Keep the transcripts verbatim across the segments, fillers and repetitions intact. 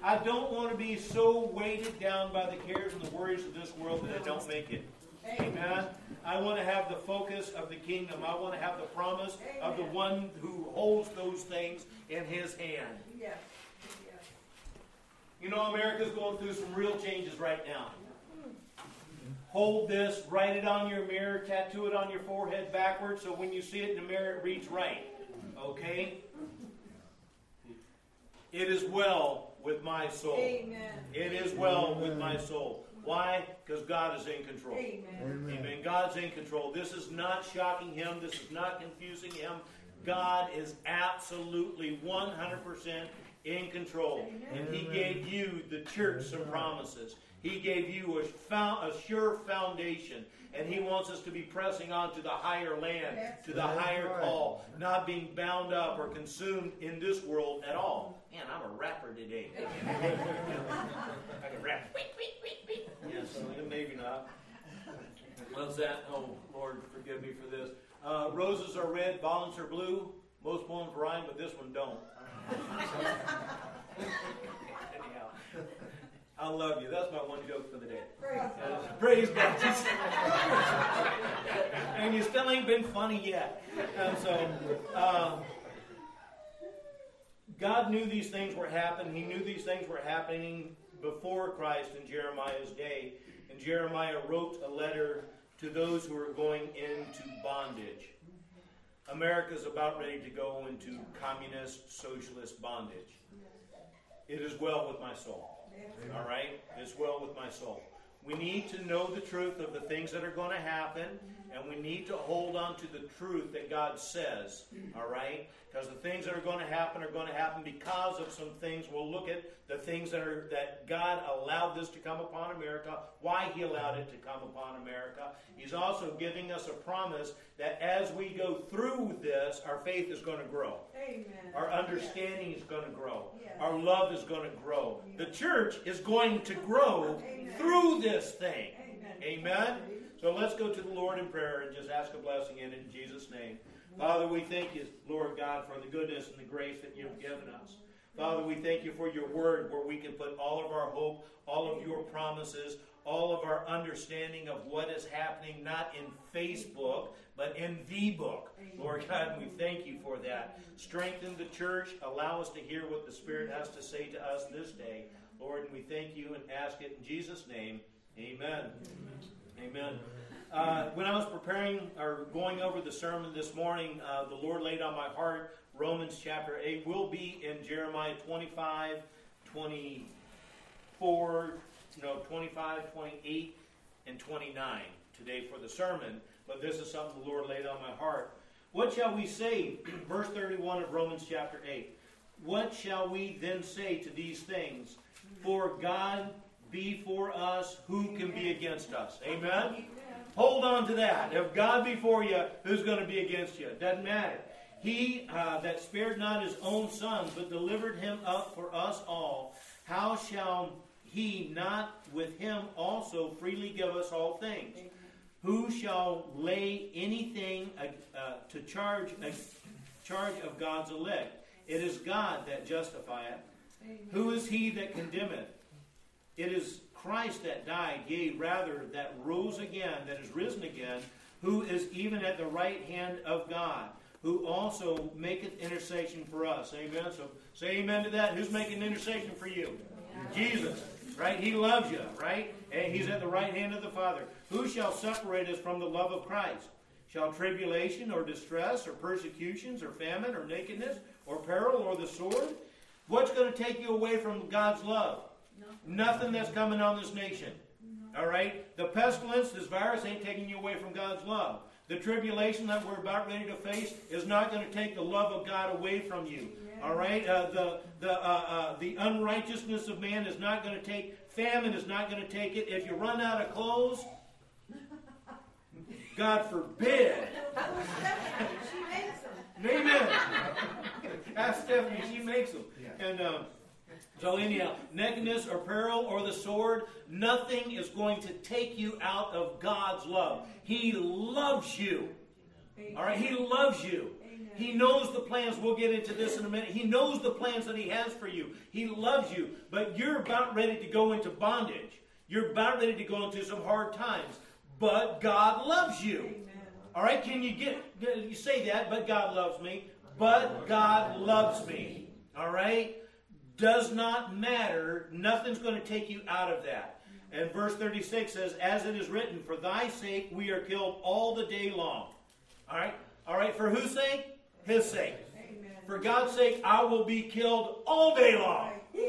I don't want to be so weighted down by the cares and the worries of this world that I don't make it. Amen. I want to have the focus of the kingdom. I want to have the promise of the one who holds those things in his hand. Yeah. You know, America's going through some real changes right now. Hold this, write it on your mirror, tattoo it on your forehead backwards, so when you see it in the mirror, it reads right. Okay? It is well with my soul. Amen. It is well with my soul. Why? Because God is in control. Amen. Amen. God's in control. This is not shocking him. This is not confusing him. God is absolutely one hundred percent in control. And he gave you, the church, some promises. He gave you a, found, a sure foundation. And he wants us to be pressing on to the higher land, to the higher call, not being bound up or consumed in this world at all. Man, I'm a rapper today. I can rap. Yes, maybe not. What's that? Oh, Lord, forgive me for this. Uh, roses are red, violets are blue. Most poems rhyme, but this one don't. Anyhow, I love you. That's my one joke for the day. Praise God. And you still ain't been funny yet. And so, uh, God knew these things were happening. He knew these things were happening before Christ in Jeremiah's day. And Jeremiah wrote a letter to those who were going into bondage. America's about ready to go into communist, socialist bondage. It is well with my soul. All right? It's well with my soul. We need to know the truth of the things that are going to happen, and we need to hold on to the truth that God says. All right? Because the things that are going to happen are going to happen because of some things. We'll look at the things that are that God allowed this to come upon America, why he allowed it to come upon America. He's also giving us a promise that as we go through this, our faith is going to grow. Amen. Our understanding yes. is going to grow. Yes. Our love is going to grow. The church is going to grow Amen. through this thing. Amen. Amen? So let's go to the Lord in prayer and just ask a blessing in it in Jesus' name. Father, we thank you, Lord God, for the goodness and the grace that you've given us. Father, we thank you for your word where we can put all of our hope, all of your promises, all of our understanding of what is happening, not in Facebook, but in the book. Lord God, we thank you for that. Strengthen the church. Allow us to hear what the Spirit has to say to us this day. Lord, and we thank you and ask it in Jesus' name. Amen. Amen. Uh, when I was preparing or going over the sermon this morning, uh, the Lord laid on my heart Romans chapter eight. We'll be in Jeremiah twenty-five, twenty-four, no, twenty-five, twenty-eight, and twenty-nine today for the sermon. But this is something the Lord laid on my heart. What shall we say? Verse thirty-one of Romans chapter eight. What shall we then say to these things? For God be for us, who can be against us? Amen? Hold on to that. If God be for you, who's going to be against you? It doesn't matter. He uh, that spared not his own son, but delivered him up for us all, how shall he not with him also freely give us all things? Who shall lay anything uh, uh, to charge uh, charge of God's elect? It is God that justifieth. Who is he that condemneth? It is Christ that died, yea, rather, that rose again, that is risen again, who is even at the right hand of God, who also maketh intercession for us. Amen. So say amen to that. Who's making intercession for you? Yeah. Jesus. Right? He loves you, right? And he's at the right hand of the Father. Who shall separate us from the love of Christ? Shall tribulation or distress or persecutions or famine or nakedness or peril or the sword? What's going to take you away from God's love? Nothing that's coming on this nation. All right? The pestilence, this virus ain't taking you away from God's love. The tribulation that we're about ready to face is not going to take the love of God away from you. All right? Uh, the the uh, uh, the unrighteousness of man is not going to take, famine is not going to take it. If you run out of clothes, God forbid. She makes them. Amen. Ask Stephanie, she makes them. And um, so anyhow, nakedness or peril or the sword, nothing is going to take you out of God's love. He loves you. All right, he loves you. Amen. He knows the plans. We'll get into this in a minute. He knows the plans that He has for you. He loves you. But you're about ready to go into bondage. You're about ready to go into some hard times. But God loves you. Amen. All right? Can you get, you say that, but God loves me. But God loves me. All right? Does not matter. Nothing's going to take you out of that. And verse thirty-six says, as it is written, for thy sake we are killed all the day long. All right? All right, for whose sake? His sake. Amen. For God's sake, I will be killed all day long.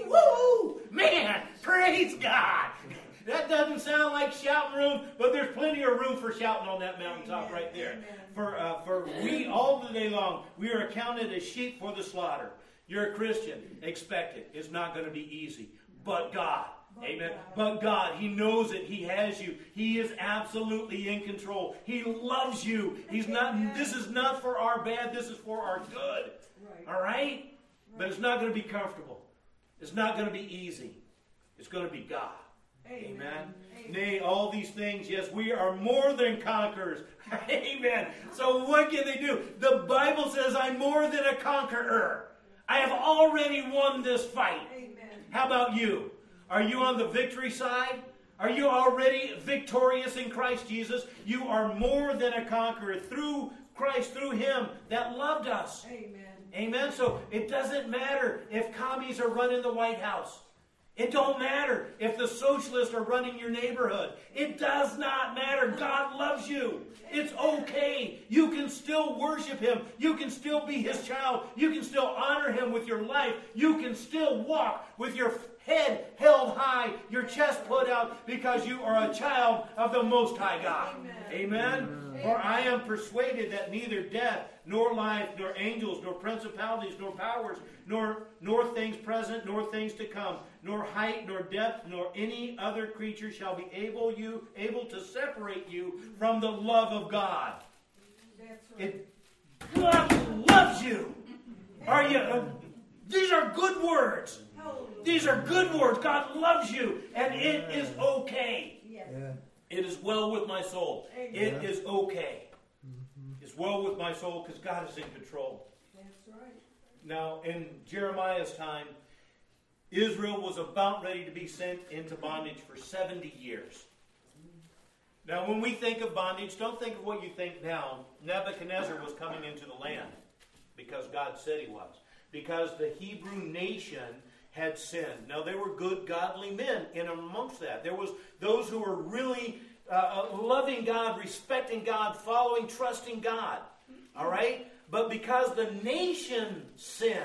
Woo! Man, praise God. That doesn't sound like shouting room, but there's plenty of room for shouting on that mountaintop Amen. right there. Amen. For uh, for we all the day long, we are accounted as sheep for the slaughter. You're a Christian. Expect it. It's not going to be easy. But God. But Amen. God. But God, He knows it. He has you. He is absolutely in control. He loves you. He's not. Amen. This is not for our bad. This is for our good. Right. All right? But it's not going to be comfortable. It's not going to be easy. It's going to be God. Amen. Amen. Nay, all these things, yes, we are more than conquerors. Amen. So what can they do? The Bible says I'm more than a conqueror. I have already won this fight. Amen. How about you? Are you on the victory side? Are you already victorious in Christ Jesus? You are more than a conqueror through Christ, through Him that loved us. Amen. Amen. So it doesn't matter if commies are running the White House. It don't matter if the socialists are running your neighborhood. It does not matter. God loves you. It's okay. You can still worship Him. You can still be His child. You can still honor Him with your life. You can still walk with your head held high, your chest put out, because you are a child of the Most High God. Amen. Amen? For I am persuaded that neither death, nor life, nor angels, nor principalities, nor powers, nor nor things present, nor things to come, nor height, nor depth, nor any other creature shall be able you able to separate you from the love of God. That's right. It, God loves you. Are you? Uh, these are good words. Hallelujah. These are good words. God loves you, and it is okay. Yes. Yeah. It is well with my soul. Amen. It is okay. It's well with my soul because God is in control. That's right. Now, in Jeremiah's time, Israel was about ready to be sent into bondage for seventy years. Now, when we think of bondage, don't think of what you think now. Nebuchadnezzar was coming into the land because God said he was. Because the Hebrew nation had sinned. Now, there were good, godly men in amongst that. There was those who were really uh, loving God, respecting God, following, trusting God. All right? But because the nation sinned,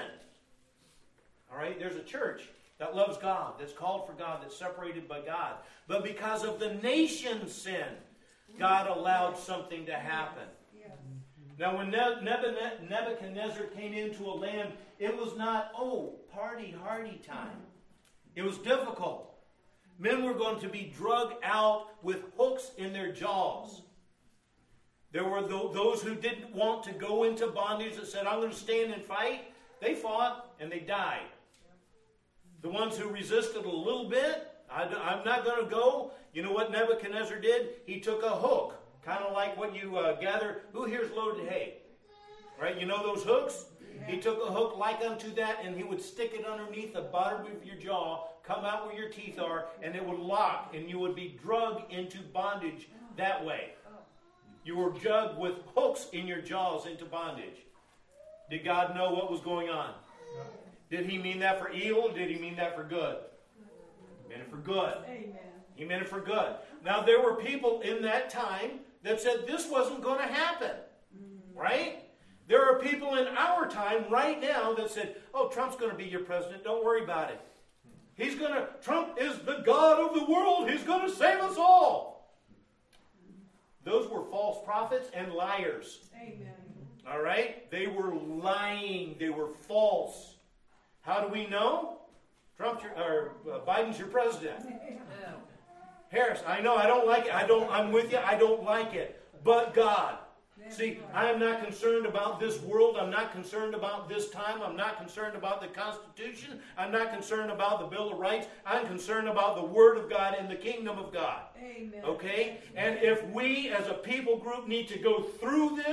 all right, there's a church that loves God, that's called for God, that's separated by God. But because of the nation's sin, God allowed something to happen. Yes. Now, when Nebuchadnezzar came into a land, it was not, oh, party, hardy time. It was difficult. Men were going to be drug out with hooks in their jaws. There were those who didn't want to go into bondage that said, I'm going to stand and fight. They fought and they died. The ones who resisted a little bit, I'm not going to go. You know what Nebuchadnezzar did? He took a hook, kind of like what you uh, gather. Who here's loaded hay? Right? You know those hooks? He took a hook like unto that, and he would stick it underneath the bottom of your jaw, come out where your teeth are, and it would lock, and you would be drugged into bondage that way. You were drugged with hooks in your jaws into bondage. Did God know what was going on? Did He mean that for evil, or did He mean that for good? He meant it for good. Amen. He meant it for good. Now, there were people in that time that said this wasn't going to happen. Right? There are people in our time right now that said, oh, Trump's going to be your president. Don't worry about it. He's going to, Trump is the God of the world. He's going to save us all. Those were false prophets and liars. Amen. All right? They were lying. They were false. How do we know? Trump's your, or uh, Biden's your president. Harris, I know I don't like it. I don't. I'm with you. I don't like it. But God. See, I am not concerned about this world. I'm not concerned about this time. I'm not concerned about the Constitution. I'm not concerned about the Bill of Rights. I'm concerned about the Word of God and the kingdom of God. Amen. Okay? And if we as a people group need to go through this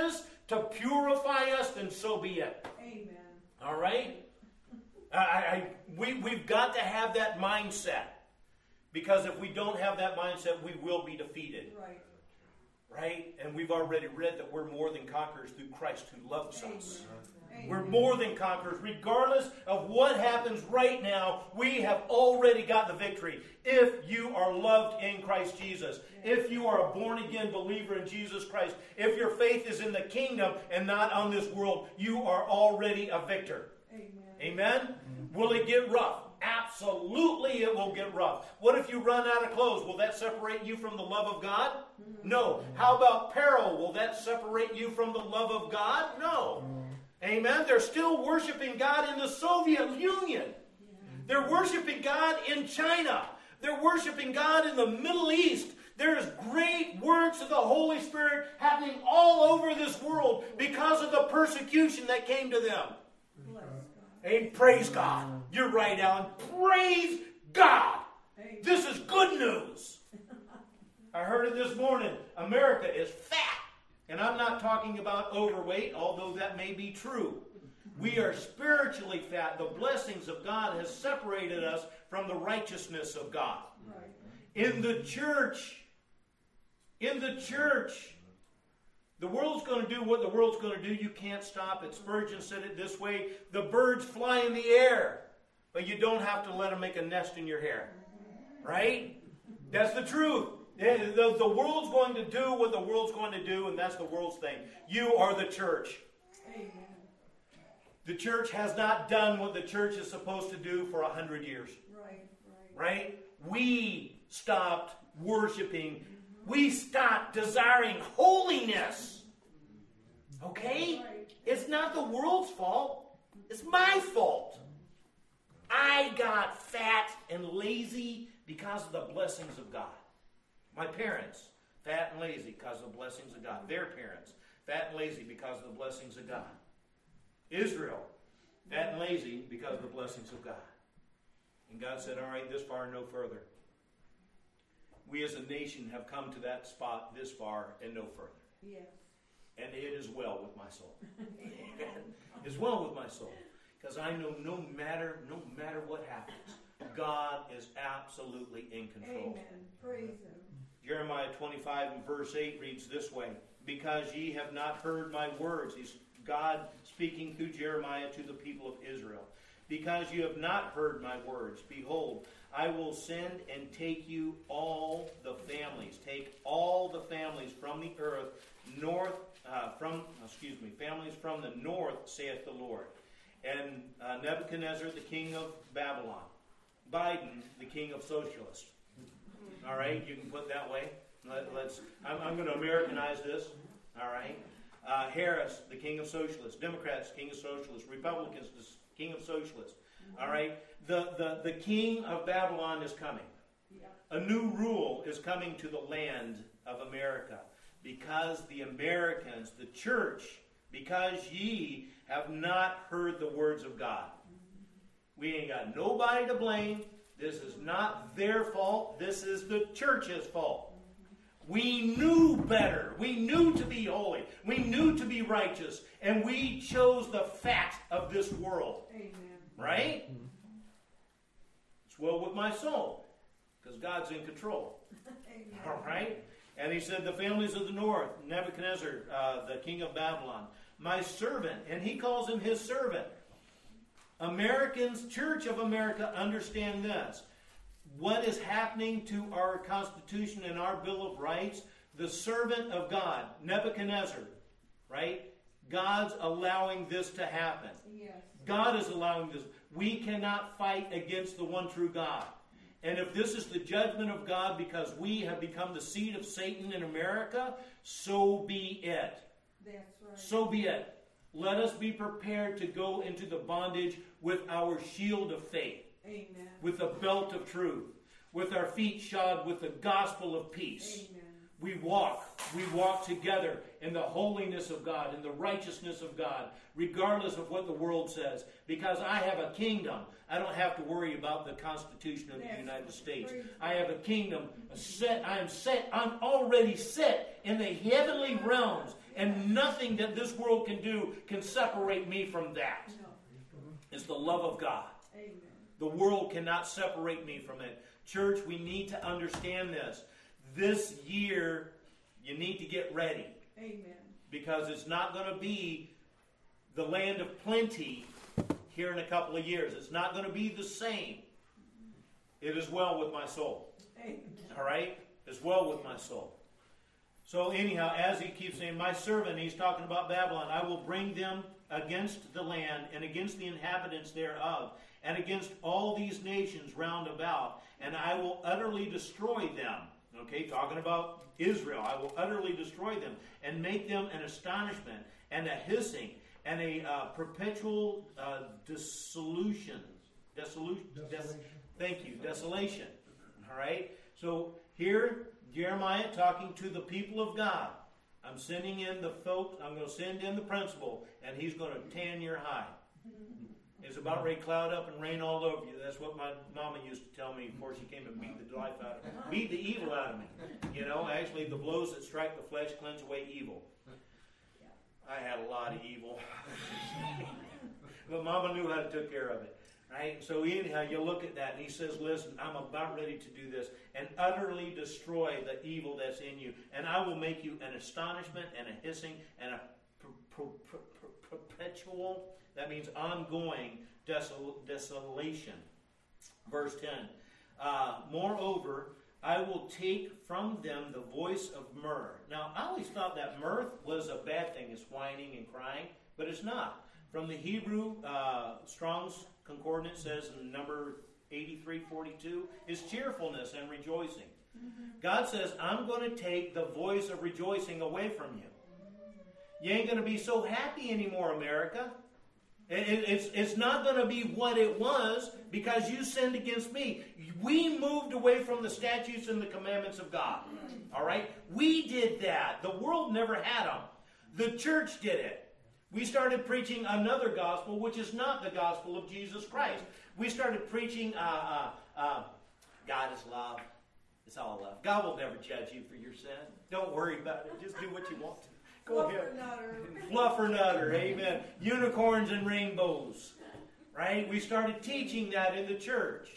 to purify us, then so be it. Amen. All right? I, I, we, we've got to have that mindset. Because if we don't have that mindset, we will be defeated. Right. Right? And we've already read that we're more than conquerors through Christ who loves Amen. us. Amen. We're more than conquerors. Regardless of what happens right now, we have already got the victory. If you are loved in Christ Jesus, if you are a born-again believer in Jesus Christ, if your faith is in the kingdom and not on this world, you are already a victor. Amen. Amen? Will it get rough? Absolutely it will get rough. What if you run out of clothes? Will that separate you from the love of God? No. How about peril? Will that separate you from the love of God? No. Amen? They're still worshiping God in the Soviet Union. They're worshiping God in China. They're worshiping God in the Middle East. There's great works of the Holy Spirit happening all over this world because of the persecution that came to them. Bless God. And praise God. You're right, Alan. Praise God. Amen. This is good news. I heard it this morning. America is fat. And I'm not talking about overweight, although that may be true. We are spiritually fat. The blessings of God has separated us from the righteousness of God. Right. In the church, in the church, the world's going to do what the world's going to do. You can't stop it. Spurgeon said it this way: the birds fly in the air, but you don't have to let them make a nest in your hair. Right? That's the truth. The, the, the world's going to do what the world's going to do, and that's the world's thing. You are the church. Amen. The church has not done what the church is supposed to do for a hundred years. Right, right. Right? We stopped worshiping. We stopped desiring holiness. Okay? Right. It's not the world's fault. It's my fault. I got fat and lazy because of the blessings of God. My parents, fat and lazy because of the blessings of God. Their parents, fat and lazy because of the blessings of God. Israel, fat and lazy because of the blessings of God. And God said, all right, this far and no further. We as a nation have come to that spot this far and no further. Yes. And it is well with my soul. It's well with my soul. Because I know no matter, no matter what happens, God is absolutely in control. Amen. Praise Him. Jeremiah twenty-five and verse eight reads this way: because ye have not heard my words. He's God speaking through Jeremiah to the people of Israel. Because you have not heard my words, behold, I will send and take you all the families. Take all the families from the earth, north, uh, from, excuse me, families from the north, saith the Lord. And uh, Nebuchadnezzar, the king of Babylon. Biden, the king of socialists. All right, you can put it that way. Let, let's. I'm, I'm going to Americanize this. All right. Uh, Harris, the king of socialists. Democrats, king of socialists. Republicans, the king of socialists. All right. The, the, the king of Babylon is coming. Yeah. A new rule is coming to the land of America. Because the Americans, the church, because ye have not heard the words of God. We ain't got nobody to blame. This is not their fault. This is the church's fault. We knew better. We knew to be holy. We knew to be righteous. And we chose the fat of this world. Amen. Right? It's well with my soul. Because God's in control. Amen. All right? And he said, the families of the north, Nebuchadnezzar, uh, the king of Babylon, my servant. And he calls him his servant. Americans, Church of America, understand this. What is happening to our Constitution and our Bill of Rights? The servant of God, Nebuchadnezzar, right? God's allowing this to happen. Yes. God is allowing this. We cannot fight against the one true God. And if this is the judgment of God because we have become the seed of Satan in America, so be it. That's right. So be it. Let us be prepared to go into the bondage with our shield of faith. Amen. With a belt of truth. With our feet shod with the gospel of peace. Amen. We walk. We walk together in the holiness of God, in the righteousness of God, regardless of what the world says. Because I have a kingdom. I don't have to worry about the Constitution of the United States. I have a kingdom set. I am set. I'm already set in the heavenly realms. And nothing that this world can do can separate me from that. No. It's the love of God. Amen. The world cannot separate me from it. Church, we need to understand this. This year, you need to get ready. Amen. Because it's not going to be the land of plenty here in a couple of years. It's not going to be the same. It is well with my soul. Amen. All right? It's well with my soul. So anyhow, as he keeps saying, my servant, he's talking about Babylon, I will bring them against the land and against the inhabitants thereof, and against all these nations round about, and I will utterly destroy them. Okay, talking about Israel. I will utterly destroy them and make them an astonishment and a hissing and a uh, perpetual uh, dissolution. Dissolution. Des- thank you. Desolation. All right? So here, Jeremiah talking to the people of God. I'm sending in the folks, I'm going to send in the principal, and he's going to tan your hide. It's about ready to cloud up and rain all over you. That's what my mama used to tell me before she came and beat the life out of me. Beat the evil out of me. You know, actually the blows that strike the flesh cleanse away evil. I had a lot of evil. But mama knew how to take care of it. Right? So anyhow, you look at that and he says, listen, I'm about ready to do this and utterly destroy the evil that's in you. And I will make you an astonishment and a hissing and a per- per- per- perpetual, that means ongoing desol- desolation. Verse ten. Uh, Moreover, I will take from them the voice of myrrh. Now, I always thought that mirth was a bad thing, is whining and crying, but it's not. From the Hebrew, uh, Strong's Concordance says in number eighty-three forty-two, is cheerfulness and rejoicing. Mm-hmm. God says, I'm going to take the voice of rejoicing away from you. You ain't going to be so happy anymore, America. It, it, it's, it's not going to be what it was because you sinned against me. We moved away from the statutes and the commandments of God. All right? We did that. The world never had them. The church did it. We started preaching another gospel, which is not the gospel of Jesus Christ. We started preaching, uh, uh, uh, God is love. It's all love. God will never judge you for your sin. Don't worry about it. Just do what you want to. Go Fluff ahead. or nutter. Fluff or nutter. Amen. Unicorns and rainbows. Right? We started teaching that in the church.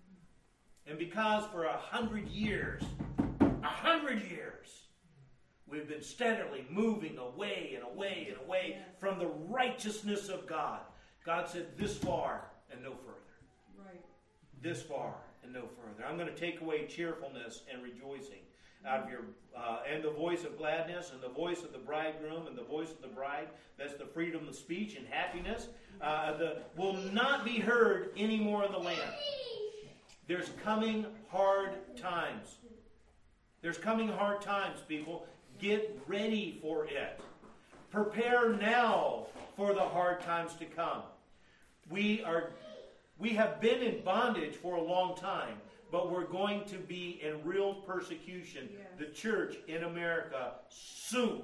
And because for a hundred years, a hundred years, we've been steadily moving away and away and away from the righteousness of God. God said, this far and no further. Right. This far and no further. I'm going to take away cheerfulness and rejoicing out of your, uh, and the voice of gladness, and the voice of the bridegroom, and the voice of the bride. That's the freedom of speech and happiness. Uh, the will not be heard anymore in the land. There's coming hard times. There's coming hard times, people. Get ready for it. Prepare now for the hard times to come. We are, we have been in bondage for a long time, but we're going to be in real persecution. Yes. The church in America soon.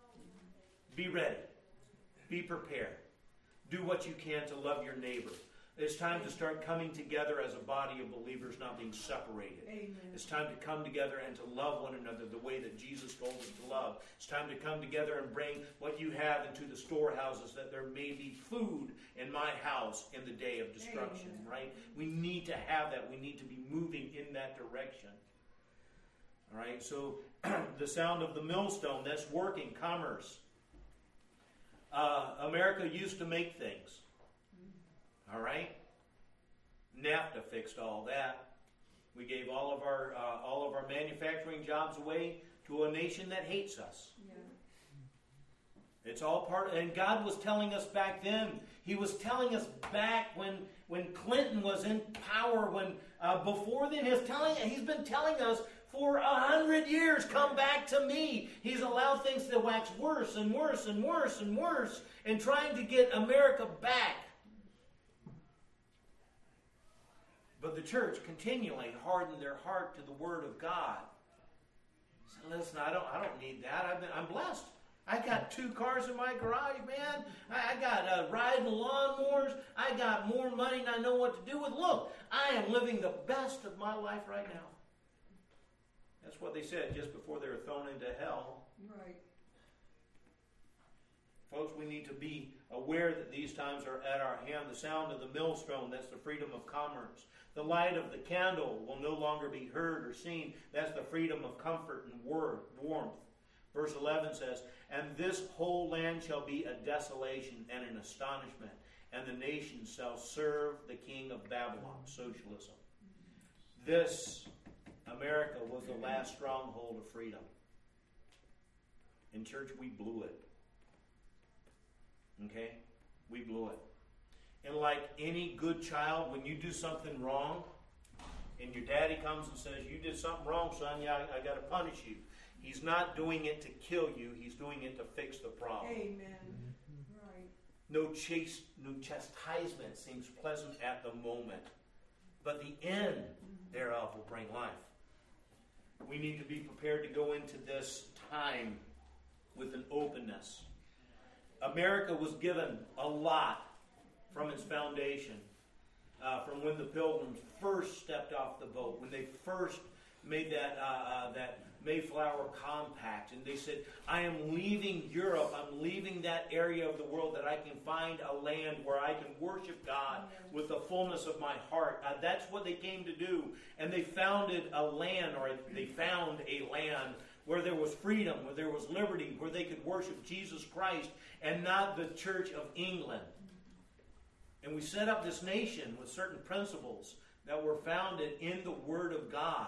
Be ready. Be prepared. Do what you can to love your neighbor. It's time to start coming together as a body of believers, not being separated. Amen. It's time to come together and to love one another the way that Jesus told us to love. It's time to come together and bring what you have into the storehouses, that there may be food in my house in the day of destruction, Amen. right? We need to have that. We need to be moving in that direction. All right, so the sound of the millstone, that's working, commerce. Uh, America used to make things. All right? NAFTA fixed all that. We gave all of our uh, all of our manufacturing jobs away to a nation that hates us. Yeah. It's all part of, and God was telling us back then. He was telling us back when when Clinton was in power, when uh, before then he's telling he's been telling us for a hundred years, come back to me. He's allowed things to wax worse and worse and worse and worse, and trying to get America back. But the church continually hardened their heart to the Word of God. Said, listen, I don't, I don't need that. I've been, I'm blessed. I got two cars in my garage, man. I, I got uh, riding lawnmowers. I got more money than I know what to do with. Look, I am living the best of my life right now. That's what they said just before they were thrown into hell. Right. Folks, we need to be aware that these times are at our hand. The sound of the millstone, that's the freedom of commerce. The light of the candle will no longer be heard or seen. That's the freedom of comfort and warmth. Verse eleven says, and this whole land shall be a desolation and an astonishment, and the nations shall serve the king of Babylon, socialism. This, America, was the last stronghold of freedom. In church, we blew it. Okay? We blew it. And like any good child, when you do something wrong, and your daddy comes and says, you did something wrong, son, yeah, I, I got to punish you. He's not doing it to kill you. He's doing it to fix the problem. Amen. Right. No chase, no chastisement seems pleasant at the moment, but the end thereof will bring life. We need to be prepared to go into this time with an openness. America was given a lot from its foundation, uh, from when the Pilgrims first stepped off the boat, when they first made that uh, uh, that Mayflower Compact, and they said, I am leaving Europe, I'm leaving that area of the world that I can find a land where I can worship God with the fullness of my heart. Uh, that's what they came to do. And they founded a land, or they found a land where there was freedom, where there was liberty, where they could worship Jesus Christ and not the Church of England. And we set up this nation with certain principles that were founded in the Word of God.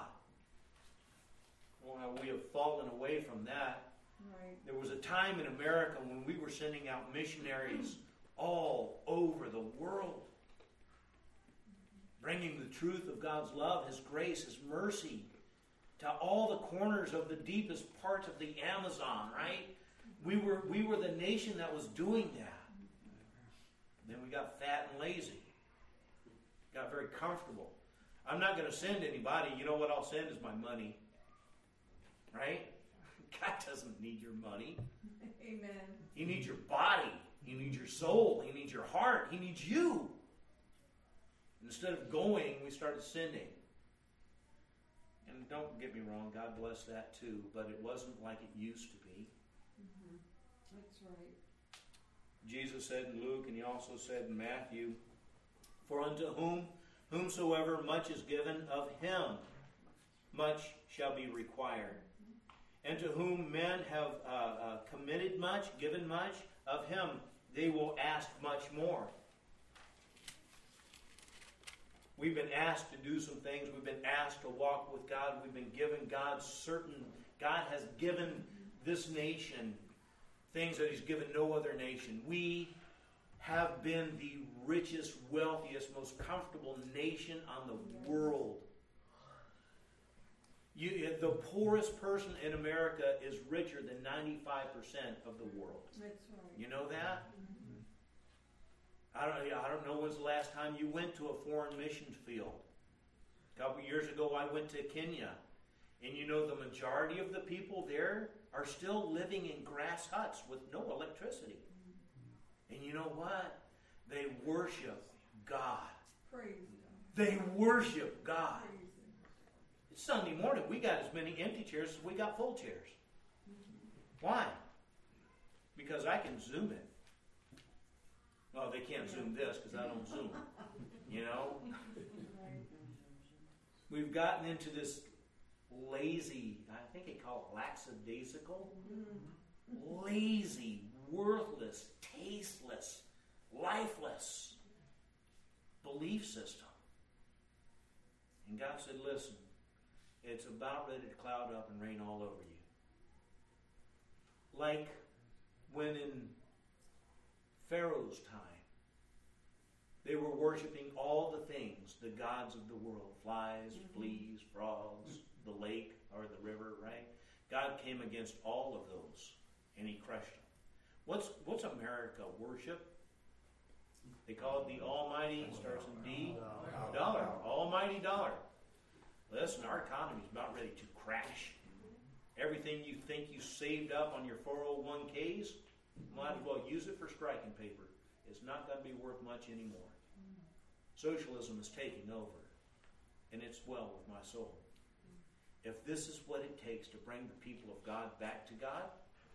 Well, we have fallen away from that. Right. There was a time in America when we were sending out missionaries all over the world, bringing the truth of God's love, His grace, His mercy to all the corners of the deepest parts of the Amazon, right? We were, we were the nation that was doing that. Then we got fat and lazy. Got very comfortable. I'm not going to send anybody. You know what I'll send is my money. Right? God doesn't need your money. Amen. He needs your body. He needs your soul. He needs your heart. He needs you. Instead of going, we started sending. And don't get me wrong, God bless that too, but it wasn't like it used to be. Mm-hmm. That's right. Jesus said in Luke, and He also said in Matthew, for unto whom, whomsoever much is given, of him much shall be required. And to whom men have uh, uh, committed much, given much, of him they will ask much more. We've been asked to do some things. We've been asked to walk with God. We've been given God certain, God has given this nation things that He's given no other nation. We have been the richest, wealthiest, most comfortable nation on the world. You, the poorest person in America is richer than ninety-five percent of the world. That's right. You know that? Mm-hmm. I don't, I don't know when's the last time you went to a foreign missions field. A couple years ago I went to Kenya. And you know the majority of the people there are still living in grass huts with no electricity. And you know what? They worship God. Praise God. They worship God. Praise Him. It's Sunday morning. We got as many empty chairs as we got full chairs. Why? Because I can zoom it. Oh, they can't zoom this because I don't zoom. You know? Right. We've gotten into this lazy, I think they call it lackadaisical. Mm-hmm. Lazy, worthless, tasteless, lifeless belief system. And God said, listen, it's about ready to cloud up and rain all over you. Like when in Pharaoh's time, they were worshiping all the things, the gods of the world, flies, mm-hmm. fleas, frogs, the lake or the river, right? God came against all of those and He crushed them. What's what's America worship? They call it the Almighty, it starts in D, dollar, Almighty dollar. Listen, our economy is about ready to crash. Everything you think you saved up on your four oh one k's, might as well use it for striking paper. It's not going to be worth much anymore. Socialism is taking over, and it's well with my soul. If this is what it takes to bring the people of God back to God,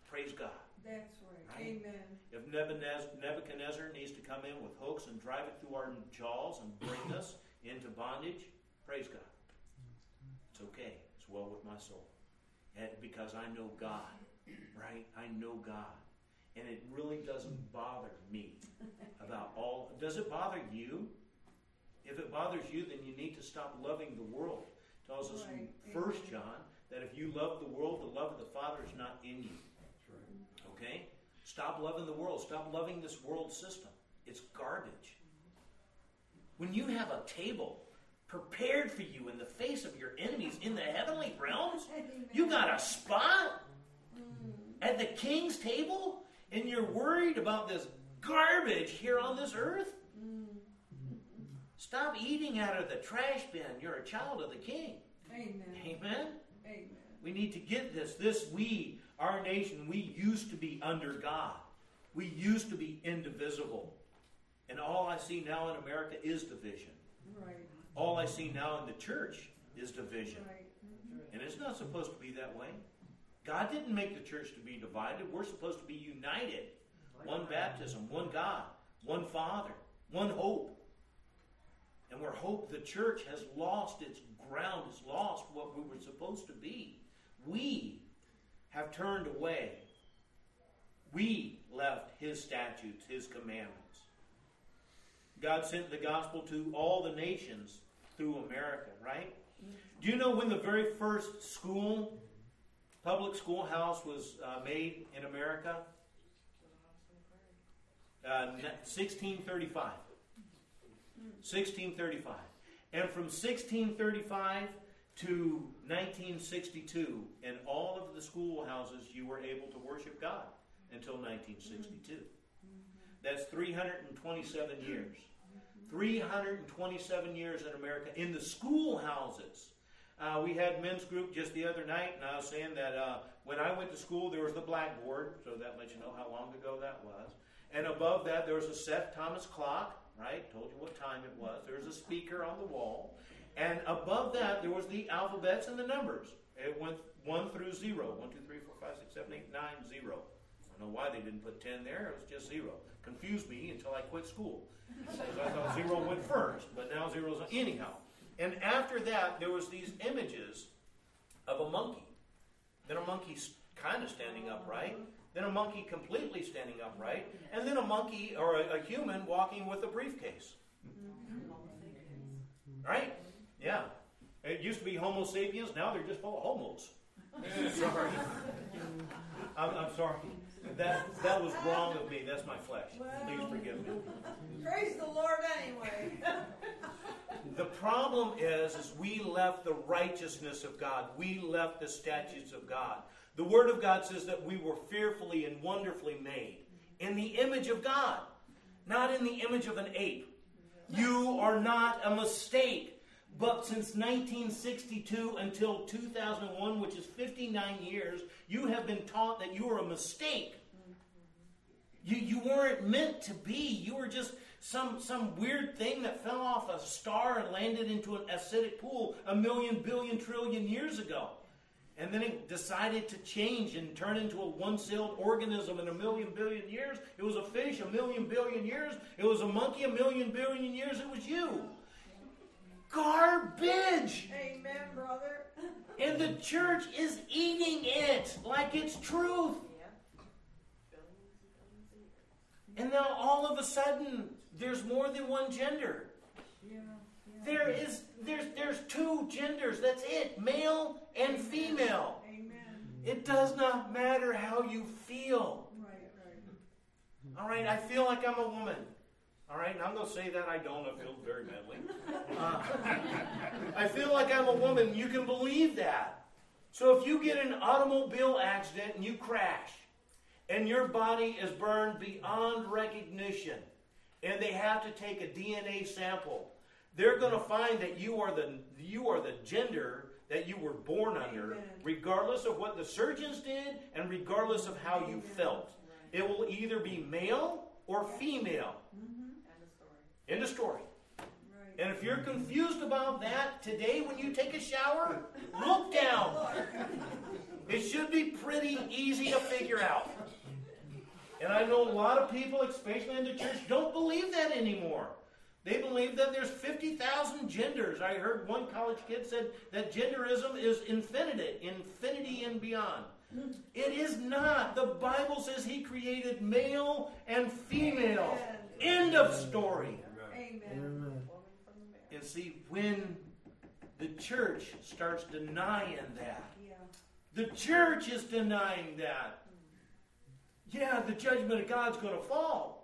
Praise God. That's right. Right? Amen. If Nebuchadnezzar Nebuchadnezzar needs to come in with hooks and drive it through our jaws and bring us into bondage, praise God. It's okay. It's well with my soul. And because I know God, right? I know God. And it really doesn't bother me about all. Does it bother you? If it bothers you, then you need to stop loving the world. It tells us Right. in First John that if you love the world, the love of the Father is not in you. That's right. Okay? Stop loving the world. Stop loving this world system. It's garbage. When you have a table prepared for you in the face of your enemies in the heavenly realms, Amen. you got a spot Mm. at the king's table, and you're worried about this garbage here on this earth? Mm. Stop eating out of the trash bin. You're a child of the king. Amen. Amen? Amen. We need to get this. This we, our nation, we used to be under God. We used to be indivisible. And all I see now in America is division. Right. All I see now in the church is division. Right. Mhm. And it's not supposed to be that way. God didn't make the church to be divided. We're supposed to be united. One baptism, one God, one Father, one hope. And we're hope the church has lost its ground, has lost what we were supposed to be. We have turned away. We left His statutes, His commandments. God sent the gospel to all the nations through America, right? Do you know when the very first school, public schoolhouse was uh, made in America? Uh, sixteen thirty-five. sixteen thirty-five. And from sixteen thirty-five to nineteen sixty-two, in all of the schoolhouses, you were able to worship God until nineteen sixty-two. That's three hundred twenty-seven years. three hundred twenty-seven years in America in the schoolhouses. Uh, we had men's group just the other night, and I was saying that uh, when I went to school, there was the blackboard, so that lets you know how long ago that was. And above that, there was a Seth Thomas clock, right? Told you what time it was. There was a speaker on the wall. And above that, there was the alphabets and the numbers. It went one through zero. One, two, three, four, five, six, seven, eight, nine, zero. I don't know why they didn't put ten there. It was just zero. Confused me until I quit school. Because I thought zero went first, but now zero's anyhow. And after that, there was these images of a monkey. Then a monkey kind of standing upright. Then a monkey completely standing upright. And then a monkey, or a, a human, walking with a briefcase. Right? Yeah. It used to be Homo sapiens. Now they're just full of homos. Sorry. I'm, I'm sorry. That that was wrong of me. That's my flesh. Please forgive me. Praise the Lord anyway. The problem is, is we left the righteousness of God. We left the statutes of God. The Word of God says that we were fearfully and wonderfully made in the image of God, not in the image of an ape. You are not a mistake. But since nineteen sixty-two until two thousand one, which is fifty-nine years, you have been taught that you are a mistake. You, you weren't meant to be. You were just some, some weird thing that fell off a star and landed into an acidic pool a million, billion, trillion years ago. And then it decided to change and turn into a one-celled organism in a million, billion years. It was a fish a million, billion years. It was a monkey a million, billion years. It was you. Garbage! Amen, brother. And the church is eating it like it's truth. And now all of a sudden, there's more than one gender. Yeah, yeah. There is, there's, there's two genders. That's it. Male and female. Amen. It does not matter how you feel. Right, right. All right, I feel like I'm a woman. All right, and I'm going to say that I don't. I feel very manly. Uh, I feel like I'm a woman. You can believe that. So if you get in an automobile accident and you crash, and your body is burned beyond recognition, and they have to take a D N A sample, they're going to find that you are the you are the gender that you were born under, Amen. regardless of what the surgeons did and regardless of how you felt. It will either be male or female. Mm-hmm. End of story. Right. And if you're confused about that, today when you take a shower, look down. It should be pretty easy to figure out. And I know a lot of people, especially in the church, don't believe that anymore. They believe that there's fifty thousand genders. I heard one college kid said that genderism is infinity, infinity and beyond. It is not. The Bible says He created male and female. Amen. End of story. Amen. Amen. And see, when the church starts denying that, Yeah. the church is denying that, yeah, the judgment of God's going to fall.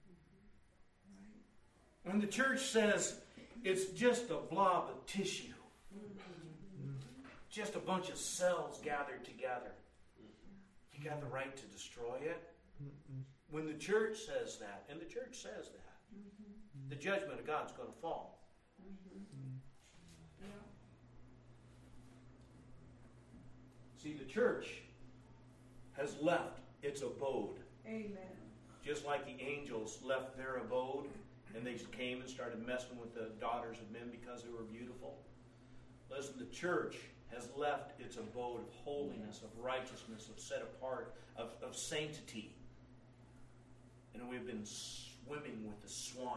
When the church says it's just a blob of tissue, just a bunch of cells gathered together, you got the right to destroy it. When the church says that, and the church says that, the judgment of God's going to fall. Yeah. See, the church has left its abode. Amen. Just like the angels left their abode and they came and started messing with the daughters of men because they were beautiful. Listen, the church has left its abode of holiness, of righteousness, of set apart, of, of sanctity. And we've been swimming with the swine.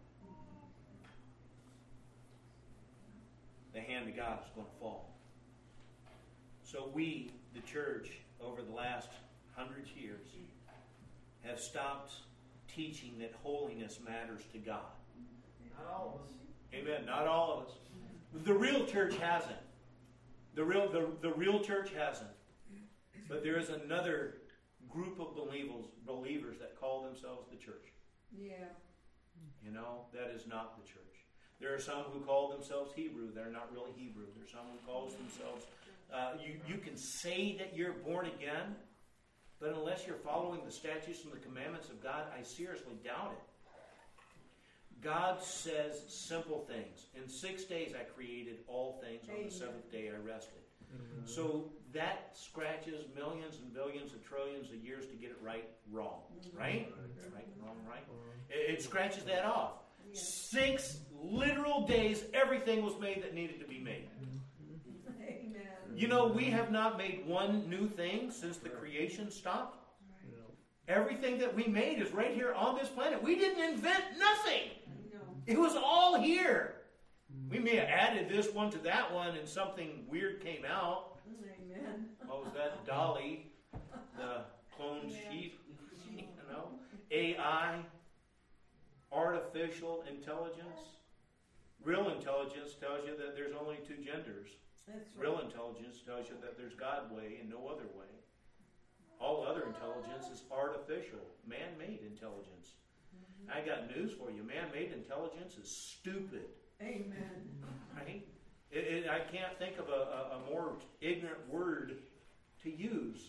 The hand of God is going to fall. So we, the church, over the last hundred years, have stopped teaching that holiness matters to God. Not all of us. Amen. Not all of us. The real church hasn't. The real, the, the real church hasn't. But there is another group of believers, believers that call themselves the church. Yeah. You know, that is not the church. There are some who call themselves Hebrew. They're not really Hebrew. There's some who calls themselves... Uh, you, you can say that you're born again, but unless you're following the statutes and the commandments of God, I seriously doubt it. God says simple things. In six days I created all things. On the seventh day I rested. Mm-hmm. So that scratches millions and billions and trillions of years to get it right, wrong. Right? Mm-hmm. Right, wrong, right? It, it scratches that off. Yeah. Six literal days, everything was made that needed to be made. Amen. You know, we have not made one new thing since the creation stopped. Everything that we made is right here on this planet. We didn't invent nothing. No. It was all here. We may have added this one to that one and something weird came out. Amen. What was that? Dolly, the cloned Yeah. sheep, you know, A I, artificial intelligence. Real intelligence tells you that there's only two genders. That's right. Real intelligence tells you that there's God way and no other way. All other intelligence is artificial, man-made intelligence. Mm-hmm. I got news for you. Man-made intelligence is stupid. Amen. Right? It, it, I can't think of a, a, a more ignorant word to use.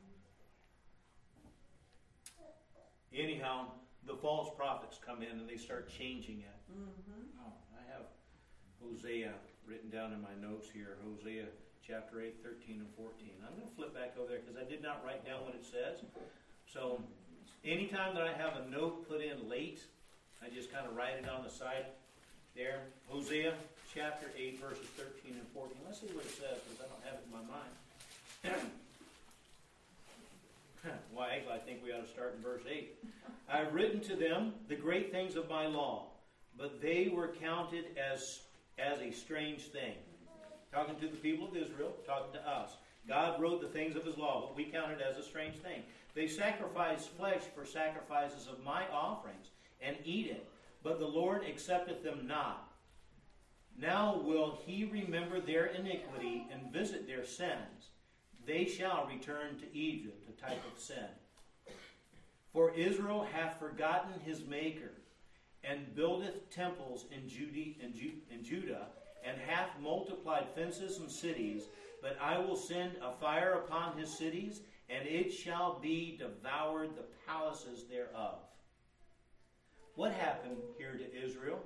Anyhow, the false prophets come in and they start changing it. Mm-hmm. Oh, I have Hosea written down in my notes here. Hosea chapter eight, thirteen, and fourteen. I'm going to flip back over there because I did not write down what it says. So anytime that I have a note put in late, I just kind of write it on the side there. Hosea chapter eight, verses thirteen and fourteen. Let's see what it says because I don't have it in my mind. Why, I think we ought to start in verse eight. I've written to them the great things of my law, but they were counted as, as a strange thing. Talking to the people of Israel, talking to us. God wrote the things of His law, but we count it as a strange thing. They sacrifice flesh for sacrifices of my offerings, and eat it, but the Lord accepteth them not. Now will He remember their iniquity and visit their sins. They shall return to Egypt, a type of sin. For Israel hath forgotten his Maker, and buildeth temples in Judah, in Ju- in Judah and hath multiplied fences and cities, but I will send a fire upon his cities, and it shall be devoured the palaces thereof. What happened here to Israel?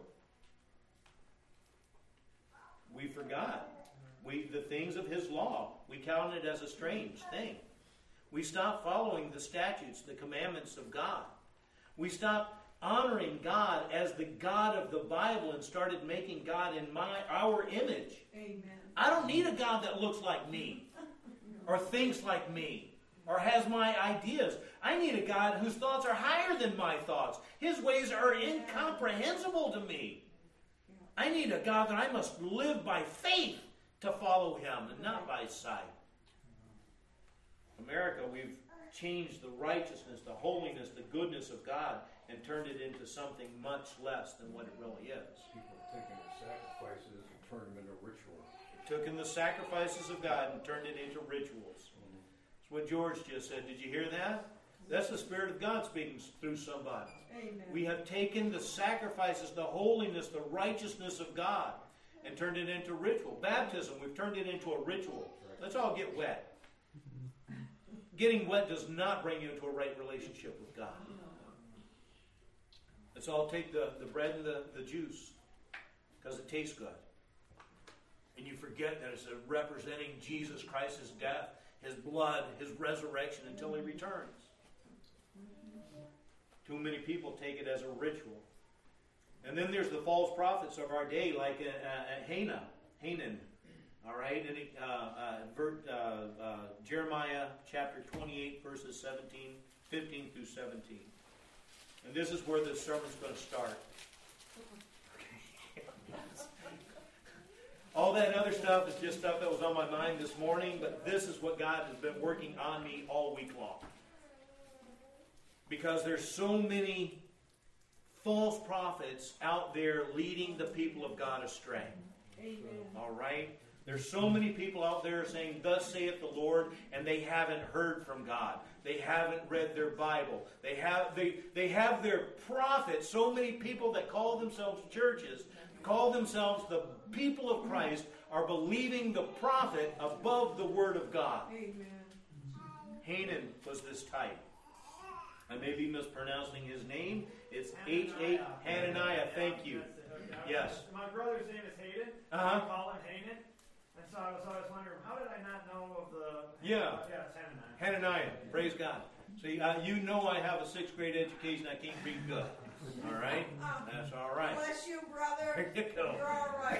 We forgot. We, the things of His law, we counted it as a strange thing. We stopped following the statutes, the commandments of God. We stopped honoring God as the God of the Bible and started making God in my our image. Amen. I don't need a God that looks like me or thinks like me or has my ideas. I need a God whose thoughts are higher than my thoughts. His ways are incomprehensible to me. I need a God that I must live by faith to follow him and not by sight. America, we've changed the righteousness, the holiness, the goodness of God and turned it into something much less than what it really is. People are taking the sacrifices and turned them into rituals. Taken the sacrifices of God and turned it into rituals. That's what George just said. Did you hear that? That's the Spirit of God speaking through somebody. Amen. We have taken the sacrifices, the holiness, the righteousness of God and turned it into ritual. Baptism, we've turned it into a ritual. Let's all get wet. Getting wet does not bring you into a right relationship with God. Let's all take the, the bread and the, the juice because it tastes good. And you forget that it's representing Jesus Christ's death, his blood, his resurrection until he returns. Too many people take it as a ritual. And then there's the false prophets of our day, like uh, uh, Hanan. Hanan. All right? And it, uh, uh, ver, uh, uh, Jeremiah chapter twenty-eight, verses seventeen, fifteen through seventeen. And this is where the sermon's going to start. All that other stuff is just stuff that was on my mind this morning, but this is what God has been working on me all week long. Because there's so many false prophets out there leading the people of God astray. Amen. All right? There's so many people out there saying, "Thus saith the Lord," and they haven't heard from God. They haven't read their Bible. They have they they have their prophets. So many people that call themselves churches, call themselves the people of Christ, are believing the prophet above the Word of God. Amen. Hanan was this type. I may be mispronouncing his name. It's H A Hananiah. Thank you. Yes. My brother's name is Hayden. Uh-huh. I call him Hanan. And so I was always wondering, how did I not know of the... Yeah. Yeah, it's Hananiah. Hananiah. Praise God. See, uh, you know I have a sixth grade education. I can't read good. All right? That's all right. Bless you, brother. There you go. You're all right.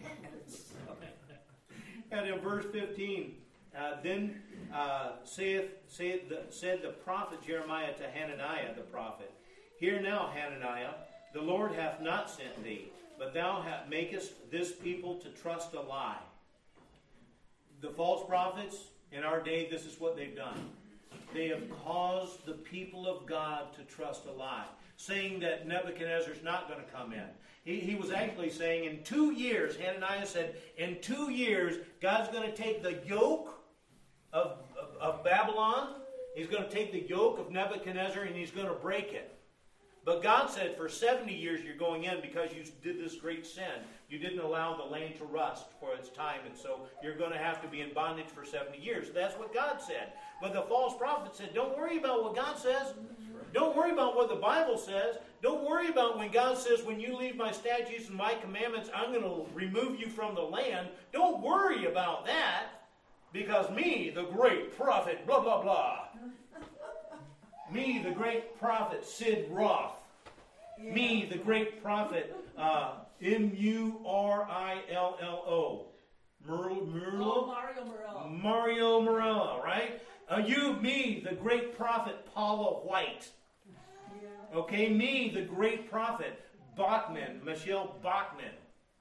And in verse fifteen, uh, then uh, saith, saith the, said the prophet Jeremiah to Hananiah the prophet, "Hear now, Hananiah, the Lord hath not sent thee, but thou hast makest this people to trust a lie." The false prophets in our day, this is what they've done. They have caused the people of God to trust a lie, saying that Nebuchadnezzar's not going to come in. He, he was actually saying in two years, Hananiah said, in two years, God's going to take the yoke of, of, of Babylon. He's going to take the yoke of Nebuchadnezzar and he's going to break it. But God said for seventy years you're going in because you did this great sin. You didn't allow the land to rust for its time, and so you're going to have to be in bondage for seventy years. That's what God said. But the false prophet said, don't worry about what God says. Don't worry about what the Bible says. Don't worry about when God says, when you leave my statutes and my commandments, I'm going to remove you from the land. Don't worry about that, because me, the great prophet, blah, blah, blah. Me, the great prophet, Sid Roth. Yeah. Me, the great prophet, uh, M U R I L L O. Mur- Murlo? Oh, Mario Morello. Mario Morello, right? Uh, you, me, the great prophet, Paula White. Yeah. Okay, me, the great prophet, Bachman, Michelle Bachman.